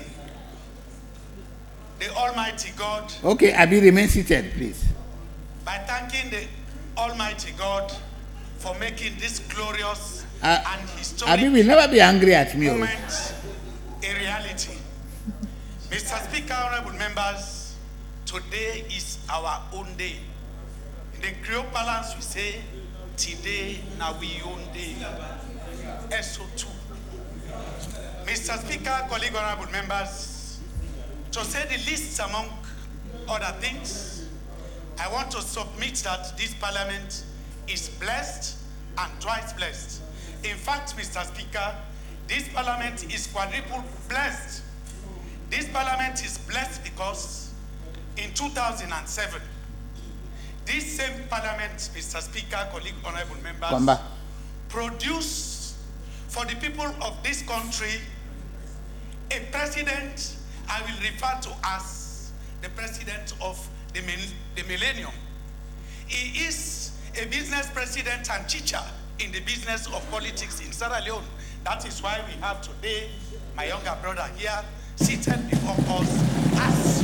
the Almighty God. Okay, Abi, remain seated, please. By thanking the Almighty God for making this glorious and historic Abi will never be angry at me. moment a reality. Mr. Speaker, honorable members, today is our own day. In the Creole parlance, we say, today now we own day. SO2. Mr. Speaker, colleagues, honorable members, to say the least among other things, I want to submit that this parliament is blessed and twice blessed. In fact, Mr. Speaker, this parliament is quadruple blessed. This parliament is blessed because in 2007, this same parliament, Mr. Speaker, colleague, honorable members, produced for the people of this country a president I will refer to as the president of the millennium. He is a business president and teacher in the business of politics in Sierra Leone. That is why we have today my younger brother here seated before us as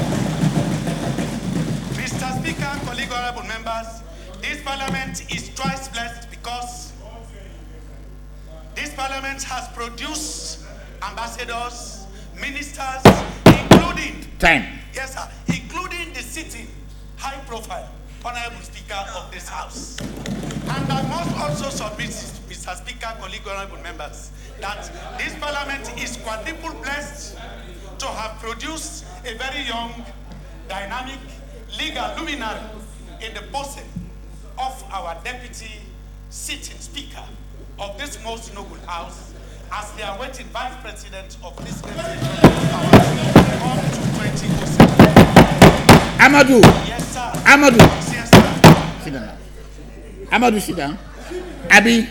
Mr. Speaker, colleagues, honorable members, this parliament is twice blessed because this parliament has produced ambassadors, ministers, including yes, sir, including the sitting high profile honorable speaker of this house. And I must also submit, Mr. Speaker, colleagues, honorable members, that this parliament is quadruple blessed to have produced a very young, dynamic, legal luminary in the person of our deputy sitting speaker of this most noble house as the awaiting vice president of this nation up to 2007. Amadou. Yes, sir. Amadou. Yes, sir. Sit down. Amadou, sit down. Abi.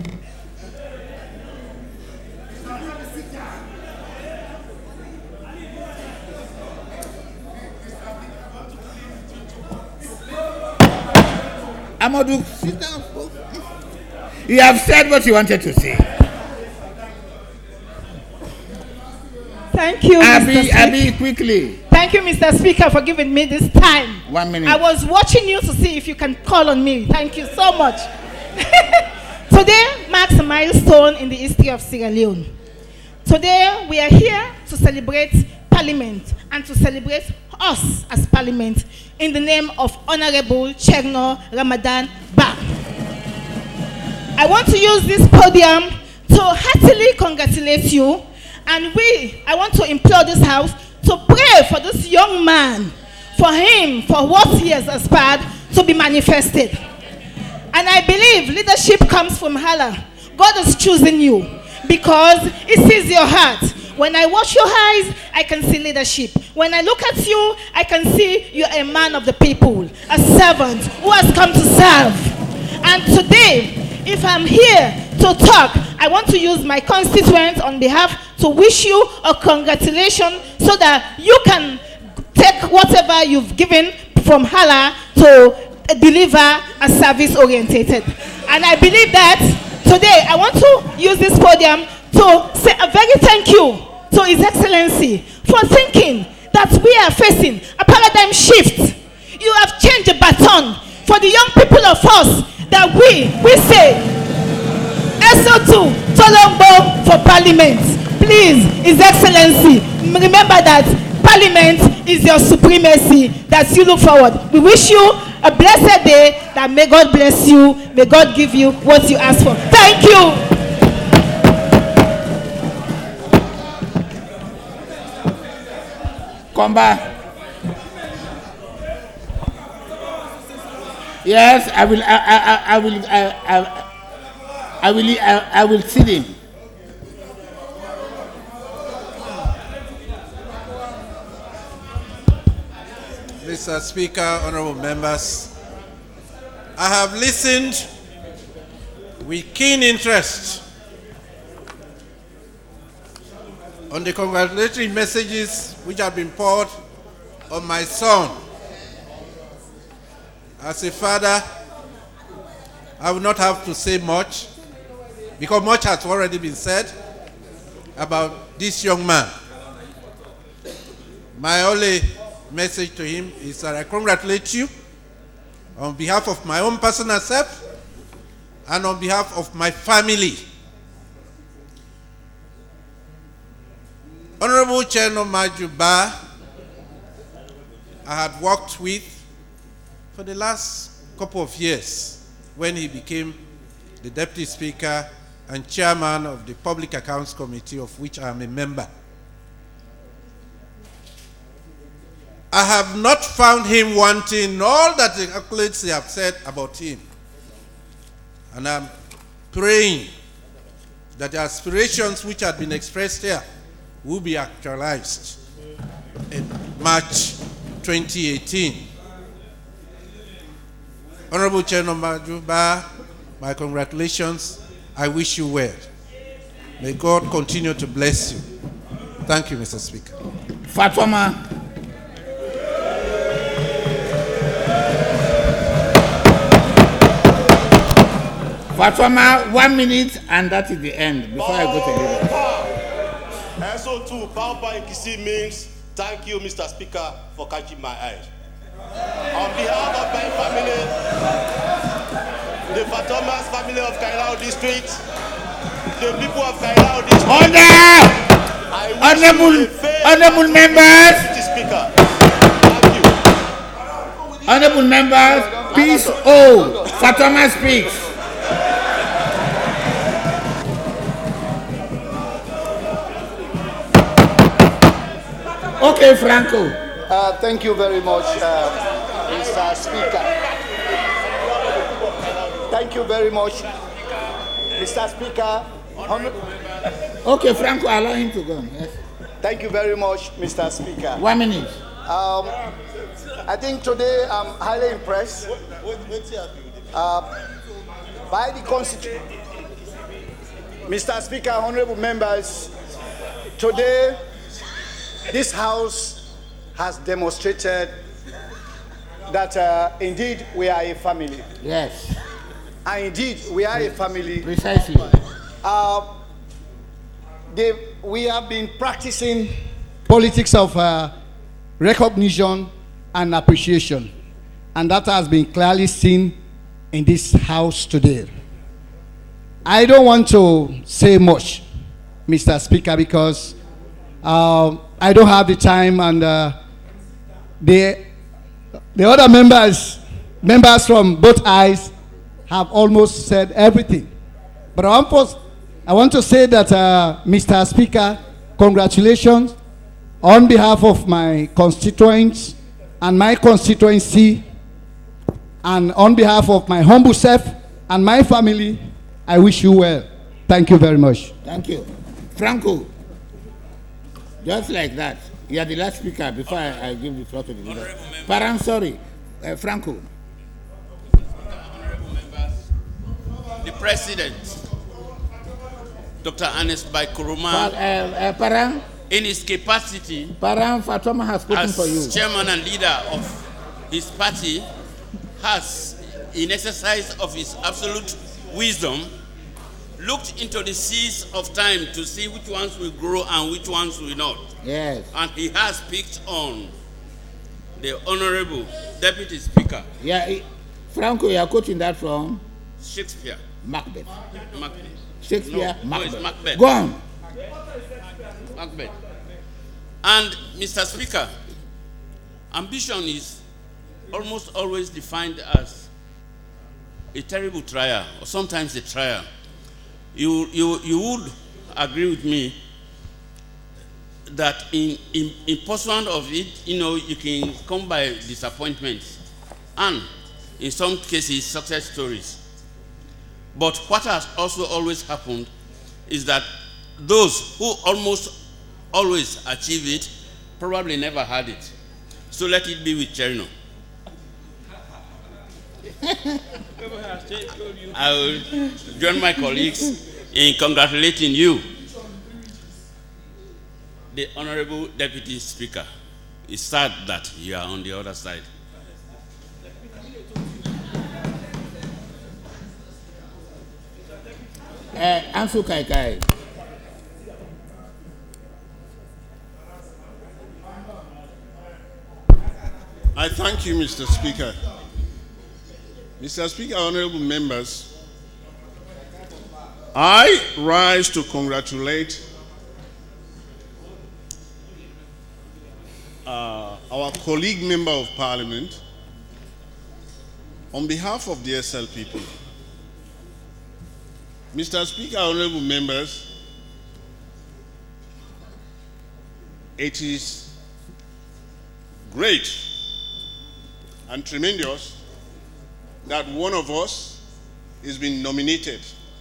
Amadou, sit down. You have said what you wanted to say. Thank you, Mr. Speaker. Abi, quickly. Thank you, Mr. Speaker, for giving me this time. 1 minute. I was watching you to see if you can call on me. Thank you so much. Today marks a milestone in the history of Sierra Leone. Today, we are here to celebrate Parliament and to celebrate us as Parliament in the name of Honorable Cherno Ramadan Ba. I want to use this podium to heartily congratulate you, and I want to implore this house to pray for this young man, for him, for what he has aspired to be manifested. And I believe leadership comes from Allah. God has chosen you because He sees your heart. When I watch your eyes, I can see leadership. When I look at you, I can see you're a man of the people, a servant who has come to serve. And today, if I'm here to talk, I want to use my constituents on behalf to wish you a congratulations so that you can take whatever you've given from Allah to deliver a service orientated. And I believe that today I want to use this podium to say a very thank you to His Excellency for thinking that we are facing a paradigm shift. You have changed the baton for the young people of us that we say SO2 Tolombo for Parliament. Please, His Excellency, remember that Parliament is your supremacy that you look forward. We wish you a blessed day, that may God bless you, may God give you what you ask for. Thank you. Come back. Yes, I will sit in. Mr. Speaker, honorable members, I have listened with keen interest on the congratulatory messages which have been poured on my son. As a father, I will not have to say much because much has already been said about this young man. My only message to him is that I congratulate you on behalf of my own personal self and on behalf of my family. Honorable Chairman Majuba, I had worked with for the last couple of years when he became the Deputy Speaker and Chairman of the Public Accounts Committee, of which I am a member. I have not found him wanting all that the accolades they have said about him. And I'm praying that the aspirations which had been expressed here will be actualized in March 2018. Honorable Chairman Majuba, my congratulations. I wish you well. May God continue to bless you. Thank you, Mr. Speaker. Fatoma. Fatoma, 1 minute, and that is the end. Before I go to the And so too, Papa Ikisi means thank you, Mr. Speaker, for catching my eyes. On behalf of my family, the Fatoma's family of Kailao District, the people of Kailao District, Honorable members, Honorable members, peace. Oh, Fatoma speaks. Okay, Franco. Thank you very much, Mr. Speaker. Thank you very much, Mr. Speaker. Okay, Franco, allow him to go. Yes. Thank you very much, Mr. Speaker. 1 minute. I think today I'm highly impressed by the Constitution. Mr. Speaker, honorable members, today this House has demonstrated that indeed we are a family. Yes. And indeed we are a family. Precisely. We have been practicing politics of recognition and appreciation. And that has been clearly seen in this House today. I don't want to say much, Mr. Speaker, because I don't have the time, and the other members from both sides have almost said everything. But I want to say that, Mr. Speaker, congratulations on behalf of my constituents and my constituency, and on behalf of my humble self and my family. I wish you well. Thank you very much. Thank you. Franco, just like that. You are the last speaker before I give the floor to the leader. Paran, sorry. Franco. The President, Dr. Ernest Bai Koroma, Paran, in his capacity Paran, Fatoma has spoken for you. as chairman and leader of his party, has, in exercise of his absolute wisdom, looked into the seas of time to see which ones will grow and which ones will not. Yes. And he has picked on the Honorable Deputy Speaker. Yeah, Franco, you are quoting that from? Shakespeare. Macbeth. Macbeth. Shakespeare, no, Macbeth. No, it's Macbeth. Go on. Macbeth. And Mr. Speaker, ambition is almost always defined as a terrible trial, or sometimes a trial. You would agree with me that in pursuit of it, you can come by disappointments and in some cases success stories. But what has also always happened is that those who almost always achieve it probably never had it. So let it be with Cherno. I will join my colleagues in congratulating you, the Honorable Deputy Speaker. It's sad that you are on the other side. Ansu Kaikai. I thank you, Mr. Speaker. Mr. Speaker, honorable members, I rise to congratulate our colleague member of parliament on behalf of the SLPP. Mr. Speaker, honorable members, it is great and tremendous that one of us is being nominated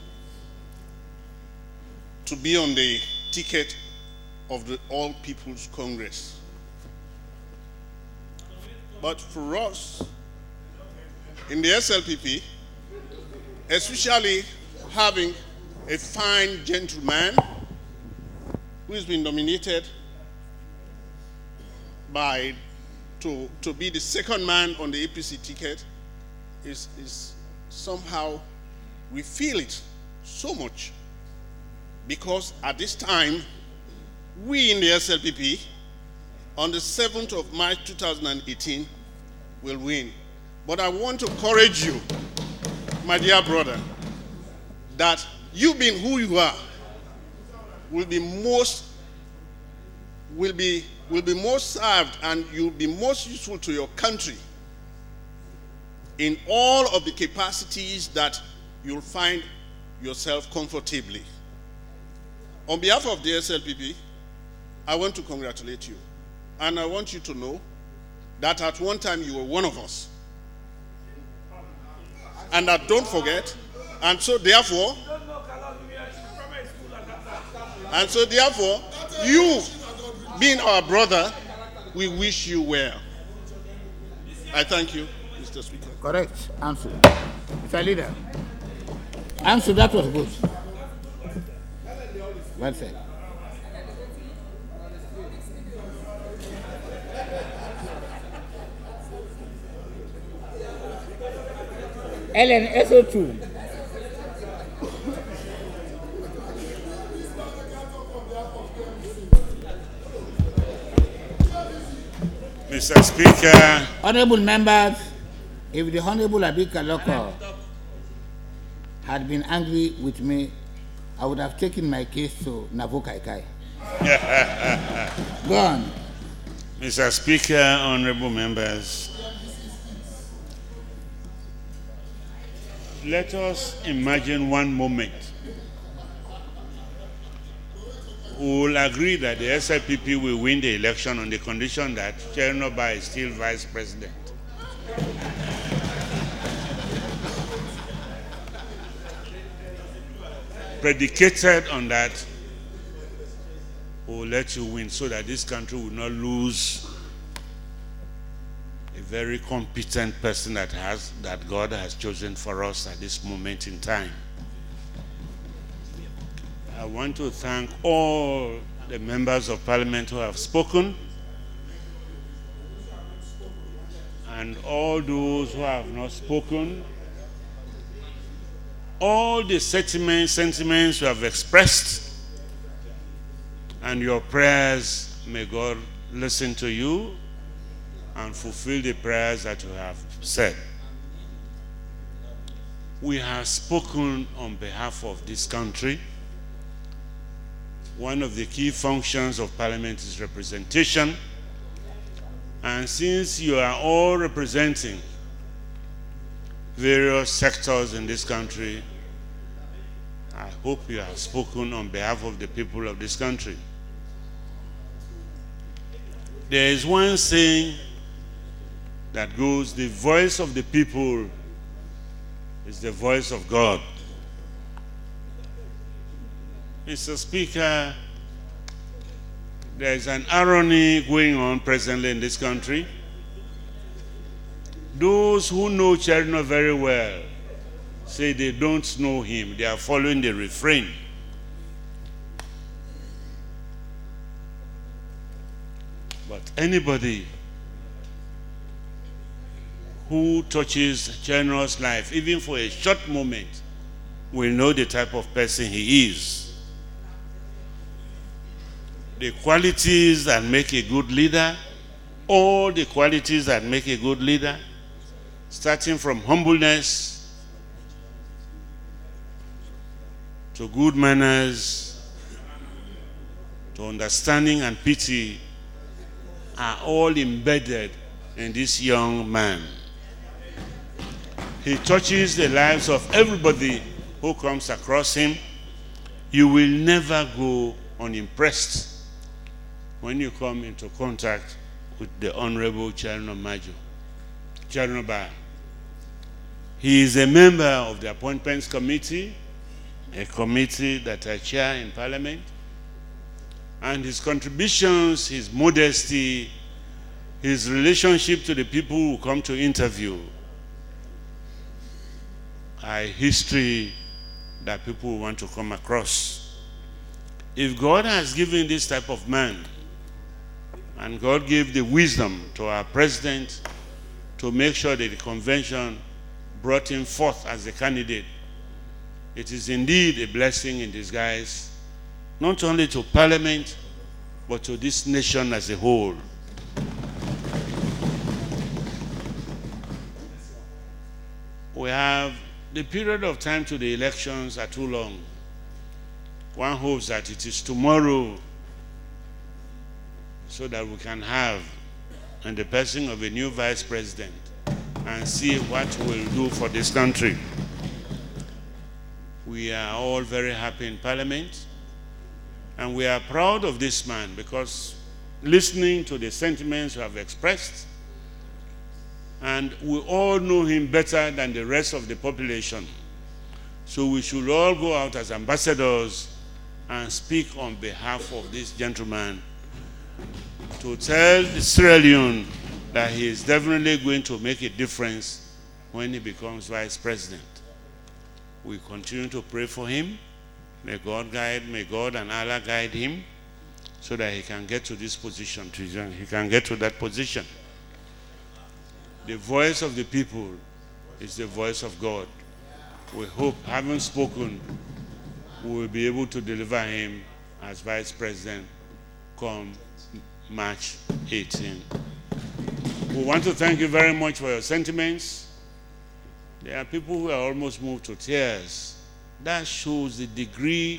to be on the ticket of the All People's Congress. But for us in the SLPP, especially having a fine gentleman who has been nominated to be the second man on the APC ticket is somehow, we feel it so much, because at this time we in the SLPP on the 7th of March 2018 will win. But I want to encourage you, my dear brother, that you being who you are will be most served, and you'll be most useful to your country in all of the capacities that you'll find yourself comfortably. On behalf of the SLPP, I want to congratulate you. And I want you to know that at one time you were one of us. And that don't forget. And so therefore, you being our brother, we wish you well. I thank you, Mr. Speaker. Correct. Answer. Mr. Leader. Answer, that was good. Well said. Ellen, SO2. Mr. Speaker. Honorable members, if the Honorable Abika Loko had been angry with me, I would have taken my case to Navo Kaikai. Go on. Mr. Speaker, honorable members, let us imagine one moment. We will agree that the SLPP will win the election on the condition that Chernobyl is still vice president. Predicated on that, we will let you win so that this country will not lose a very competent person that God has chosen for us at this moment in time. I want to thank all the members of parliament who have spoken, and all those who have not spoken, all the sentiments you have expressed, and your prayers. May God listen to you and fulfill the prayers that you have said. We have spoken on behalf of this country. One of the key functions of parliament is representation. And since you are all representing various sectors in this country, I hope you have spoken on behalf of the people of this country. There is one saying that goes, the voice of the people is the voice of God. Mr. Speaker, there is an irony going on presently in this country. Those who know Cherno very well say they don't know him. They are following the refrain. But anybody who touches Cherno's life, even for a short moment, will know the type of person he is. The qualities that make a good leader, all the qualities that make a good leader, starting from humbleness to good manners to understanding and pity, are all embedded in this young man. He touches the lives of everybody who comes across him. You will never go unimpressed when you come into contact with the Honorable Cherno Ba. He is a member of the Appointments Committee, a committee that I chair in Parliament, and his contributions, his modesty, his relationship to the people who come to interview are history that people want to come across. If God has given this type of man, and God gave the wisdom to our president to make sure that the convention brought him forth as a candidate, it is indeed a blessing in disguise, not only to Parliament, but to this nation as a whole. We have the period of time to the elections are too long. One hopes that it is tomorrow so that we can have in the person of a new vice president and see what we'll do for this country. We are all very happy in Parliament, and we are proud of this man because listening to the sentiments you have expressed, and we all know him better than the rest of the population. So we should all go out as ambassadors and speak on behalf of this gentleman to tell Sierra Leone that he is definitely going to make a difference when he becomes vice president. We continue to pray for him. May God and Allah guide him so that he can get to this position, he can get to that position. The voice of the people is the voice of God. We hope, having spoken, we will be able to deliver him as vice president come March 18. We want to thank you very much for your sentiments. There are people who are almost moved to tears. That shows the degree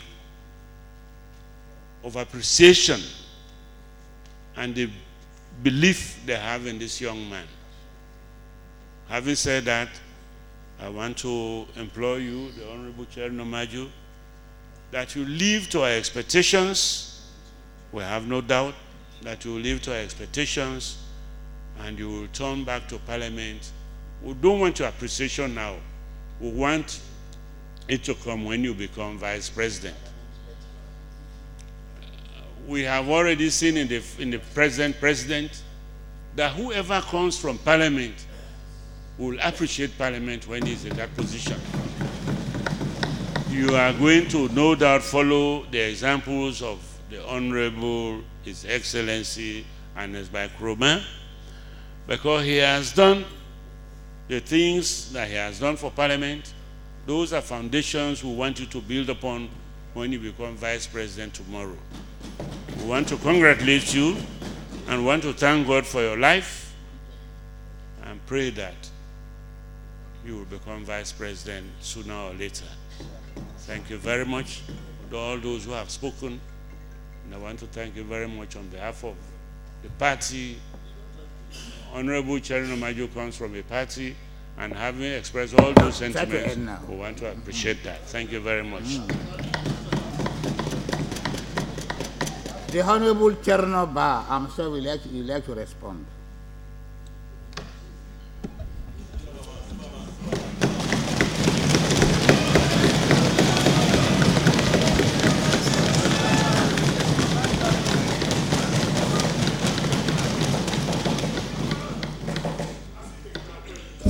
of appreciation and the belief they have in this young man. Having said that, I want to implore you, the Honorable Cherno Maju, that you live to our expectations. We have no doubt that you will live to our expectations and you will turn back to Parliament. We don't want your appreciation now. We want it to come when you become vice president. We have already seen in the present president that whoever comes from Parliament will appreciate Parliament when he's in that position. You are going to no doubt follow the examples of the Honorable His Excellency Ernest Bai Koroma, because he has done the things that he has done for Parliament. Those are foundations we want you to build upon when you become vice president tomorrow. We want to congratulate you and want to thank God for your life and pray that you will become vice president sooner or later. Thank you very much to all those who have spoken. And I want to thank you very much on behalf of the party. Honorable Cherno Maju comes from a party, and having expressed all those sentiments, we want to appreciate that. Thank you very much. The Honorable Cherno Ba, I'm sure you'd like to respond.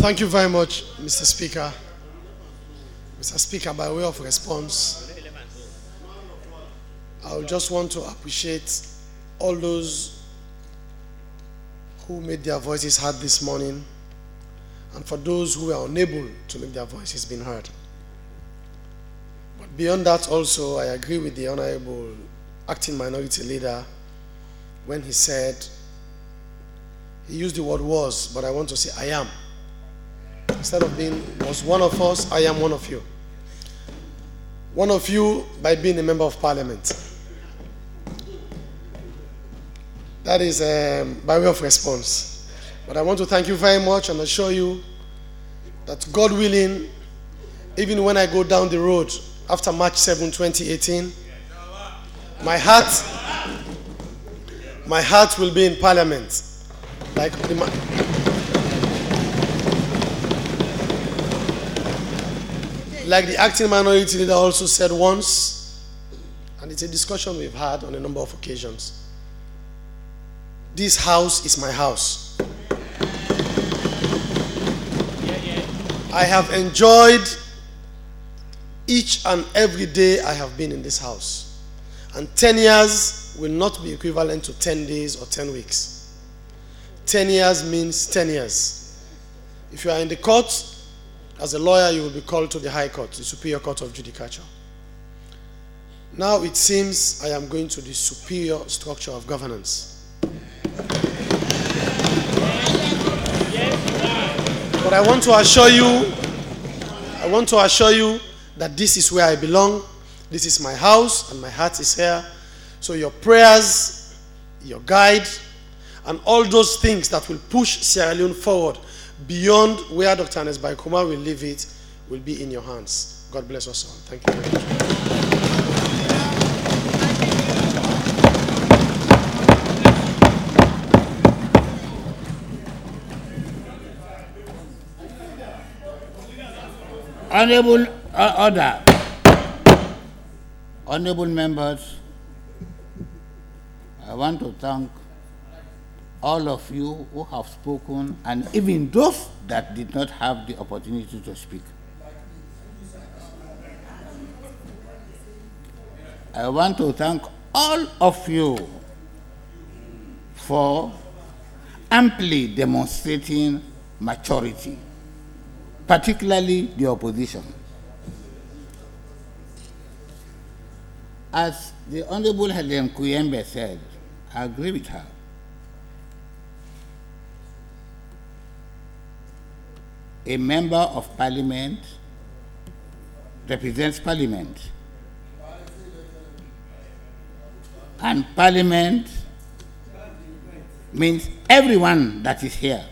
Thank you very much, Mr. Speaker. Mr. Speaker, by way of response, I would just want to appreciate all those who made their voices heard this morning, and for those who were unable to make their voices being heard. But beyond that also, I agree with the Honorable Acting Minority Leader when he said, he used the word was, but I want to say I am. Instead of being was one of us, I am one of you. One of you by being a member of parliament. That is by way of response. But I want to thank you very much and assure you that God willing, even when I go down the road after March 7, 2018, my heart will be in parliament. Like the acting minority leader also said once, and it's a discussion we've had on a number of occasions. This house is my house. I have enjoyed each and every day I have been in this house. And 10 years will not be equivalent to 10 days or 10 weeks. 10 years means 10 years. If you are in the court, as a lawyer, you will be called to the High Court, the Superior Court of Judicature. Now it seems I am going to the superior structure of governance. But I want to assure you that this is where I belong. This is my house and my heart is here. So your prayers, your guide, and all those things that will push Sierra Leone forward beyond where Dr. Ernest Bai Koroma will leave it will be in your hands. God bless us all. Thank you very much. Honorable order. Honorable members, I want to thank all of you who have spoken, and even those that did not have the opportunity to speak. I want to thank all of you for amply demonstrating maturity, particularly the opposition. As the Honorable Helen Kuyembe said, I agree with her. A member of parliament represents parliament. And parliament means everyone that is here.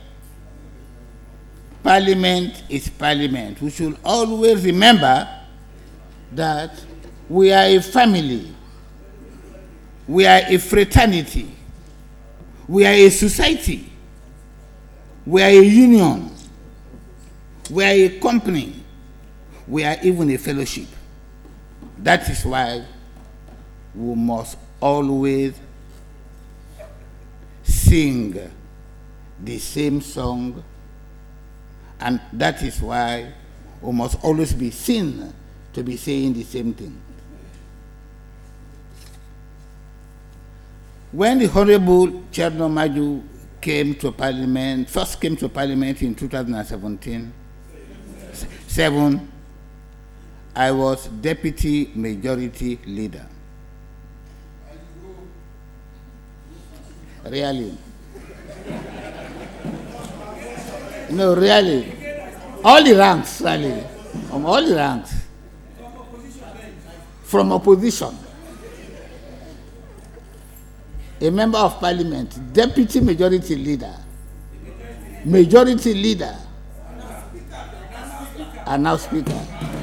Parliament is parliament. We should always remember that we are a family. We are a fraternity. We are a society. We are a union. We are a company. We are even a fellowship. That is why we must always sing the same song, and that is why we must always be seen to be saying the same thing. When the Honorable Cherno Maju first came to Parliament in 2017, I was Deputy Majority Leader. Really? No, really. All the ranks, really. All the ranks. From opposition. A member of parliament, deputy majority leader, and now speaker.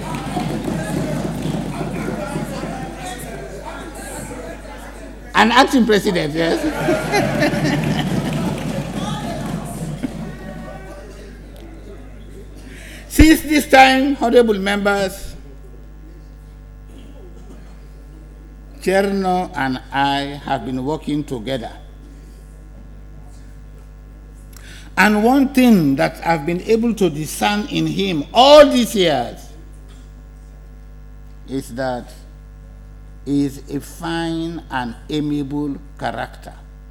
An acting president, yes. Since this time, honorable members, Cherno and I have been working together. And one thing that I've been able to discern in him all these years is that he is a fine and amiable character.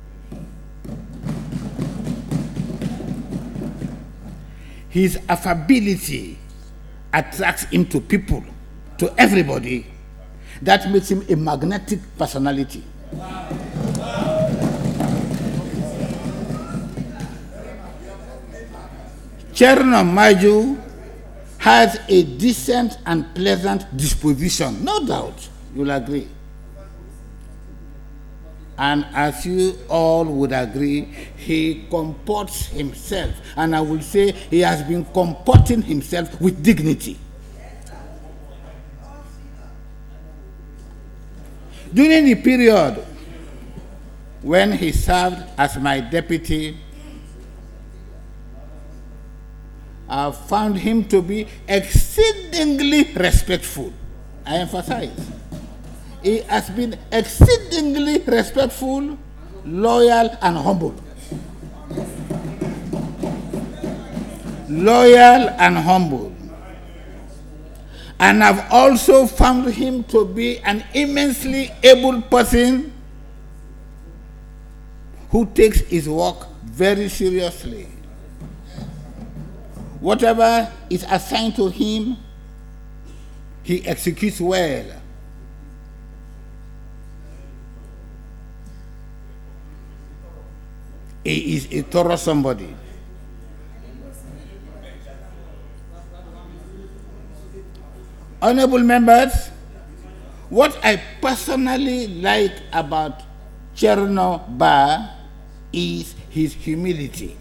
His affability attracts him to people, to everybody. That makes him a magnetic personality. Cherno Maju has a decent and pleasant disposition, no doubt, you'll agree. And as you all would agree, he comports himself, and I would say he has been comporting himself with dignity. During the period when he served as my deputy, I found him to be exceedingly respectful. I emphasize. He has been exceedingly respectful, loyal, and humble. Loyal and humble. And I've also found him to be an immensely able person who takes his work very seriously. Whatever is assigned to him, he executes well. He is a thorough somebody. Honorable members, what I personally like about Cherno Ba is his humility.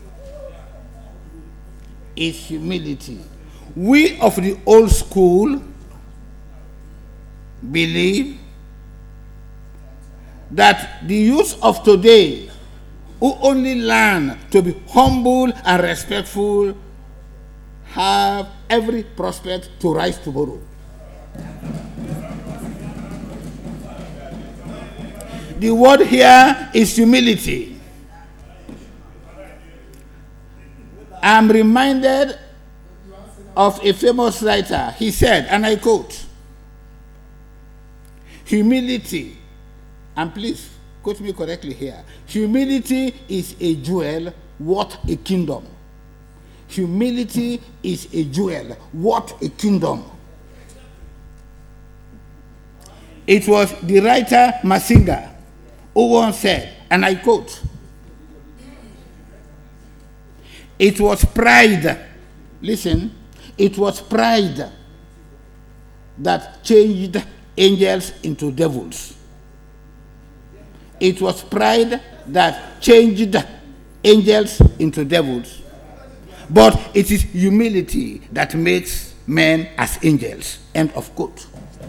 His humility. We of the old school believe that the youth of today who only learn to be humble and respectful have every prospect to rise tomorrow. The word here is humility. I'm reminded of a famous writer. He said, and I quote, humility, and please quote me correctly here, humility is a jewel worth a kingdom. Humility is a jewel worth a kingdom. It was the writer Masinga who once said, and I quote, it was pride, listen, it was pride that changed angels into devils. It was pride that changed angels into devils. But it is humility that makes men as angels. End of quote.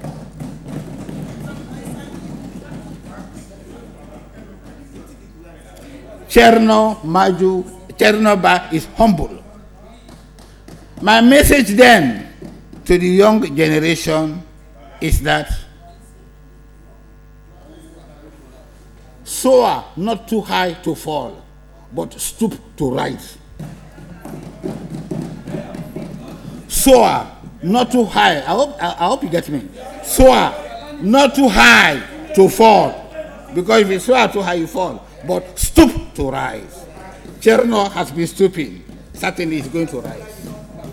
Cherno Ba is humble. My message then to the young generation is that soar not too high to fall, but stoop to rise. Soar not too high. I hope you get me. Soar not too high to fall, because if you soar too high, you fall. But stoop to rise. Cherno has been stooping. Certainly he's going to rise.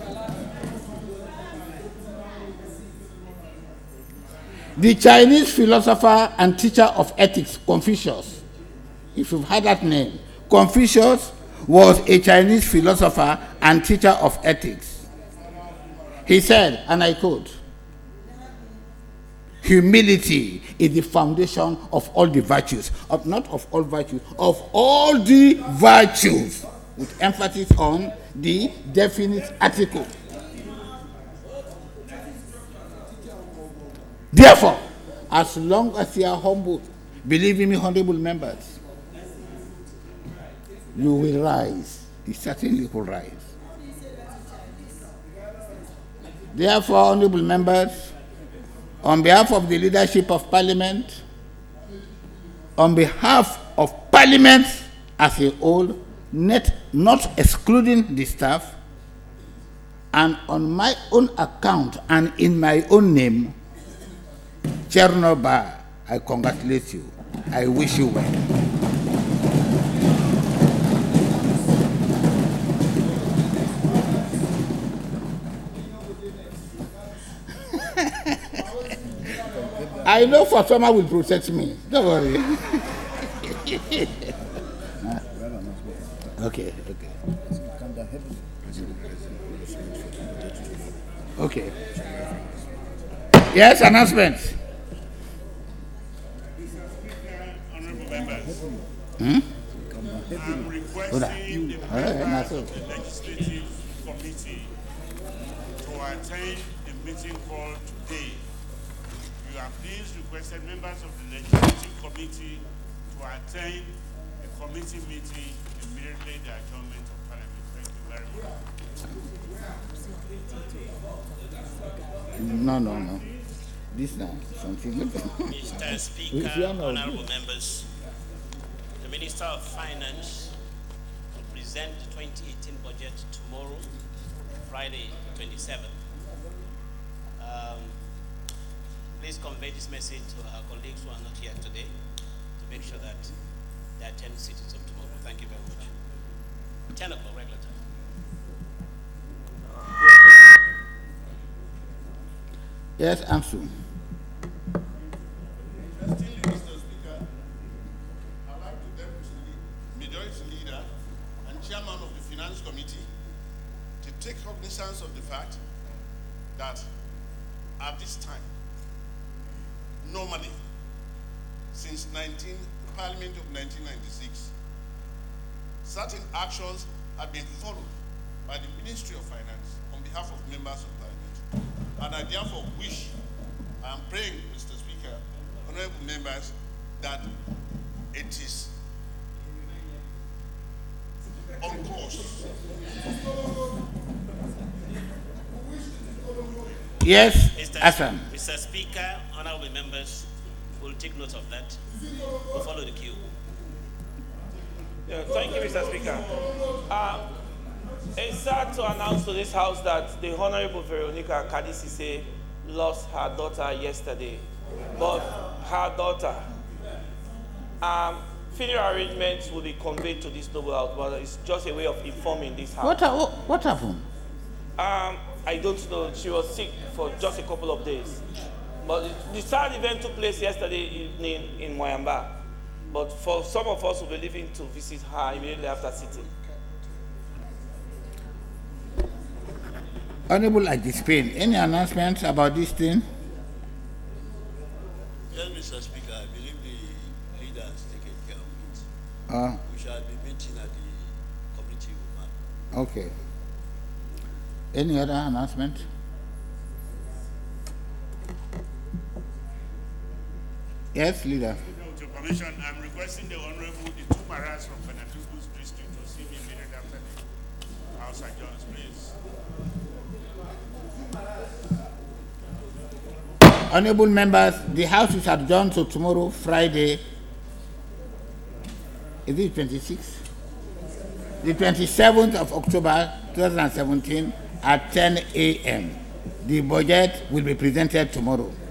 The Chinese philosopher and teacher of ethics, Confucius, if you've heard that name, Confucius was a Chinese philosopher and teacher of ethics. He said, and I quote, humility is the foundation of all the virtues, not of all virtues, of all the virtues, with emphasis on the definite article. Therefore, as long as you are humble, believe in me, honorable members, you will rise. You certainly will rise. Therefore, honorable members, on behalf of the leadership of Parliament, on behalf of Parliament as a whole, not excluding the staff, and on my own account and in my own name, Chernobyl, I congratulate you. I wish you well. I know for someone will protect me. Don't worry. Okay. Okay. Yes, announcements. Honorable members, Hmm? I'm requesting the members of the Legislative Committee to attend the meeting called today. You have please requested members of the Legislative Committee to attend the committee meeting immediately the adjournment of Parliament. Thank you very much. No. This now something. Mr. Speaker, honorable members, the Minister of Finance will present the 2018 budget tomorrow, Friday, 27th. Please convey this message to our colleagues who are not here today to make sure that they attend sittings of tomorrow. Thank you very much. 10 o'clock regular time. Yes, Amsu. Interestingly, Mr. Speaker, I'd like to deputy Majority Leader and Chairman of the Finance Committee to take cognizance of the fact that at this time, normally, since Parliament of 1996, certain actions have been followed by the Ministry of Finance on behalf of members of Parliament. And I therefore wish, I am praying, Mr. Speaker, honorable members, that it is on course. Yes, Hassan. Mr. Speaker, honorable members, will take note of that. We'll follow the queue. Yeah, thank you, Mr. Speaker. It's sad to announce to this House that the Honorable Veronica Kadisise lost her daughter yesterday. But her daughter, funeral arrangements will be conveyed to this noble house, but it's just a way of informing this House. What happened? I don't know. She was sick for just a couple of days. But the sad event took place yesterday evening in Moyamba. But for some of us who were leaving to visit her immediately after sitting. Honorable Ajispin, any announcements about this thing? Yes, Mr. Speaker, I believe the leader has taken care of it. We shall be meeting at the committee woman. Okay. Any other announcement? Yes, leader. With your permission, I'm requesting the Honorable the two Maras from Fenatuku's district to see me immediately after the House adjourns, please. Honorable members, the House is adjourned to tomorrow, Friday. Is it 26th? The 27th of October 2017 at 10 a.m. The budget will be presented tomorrow.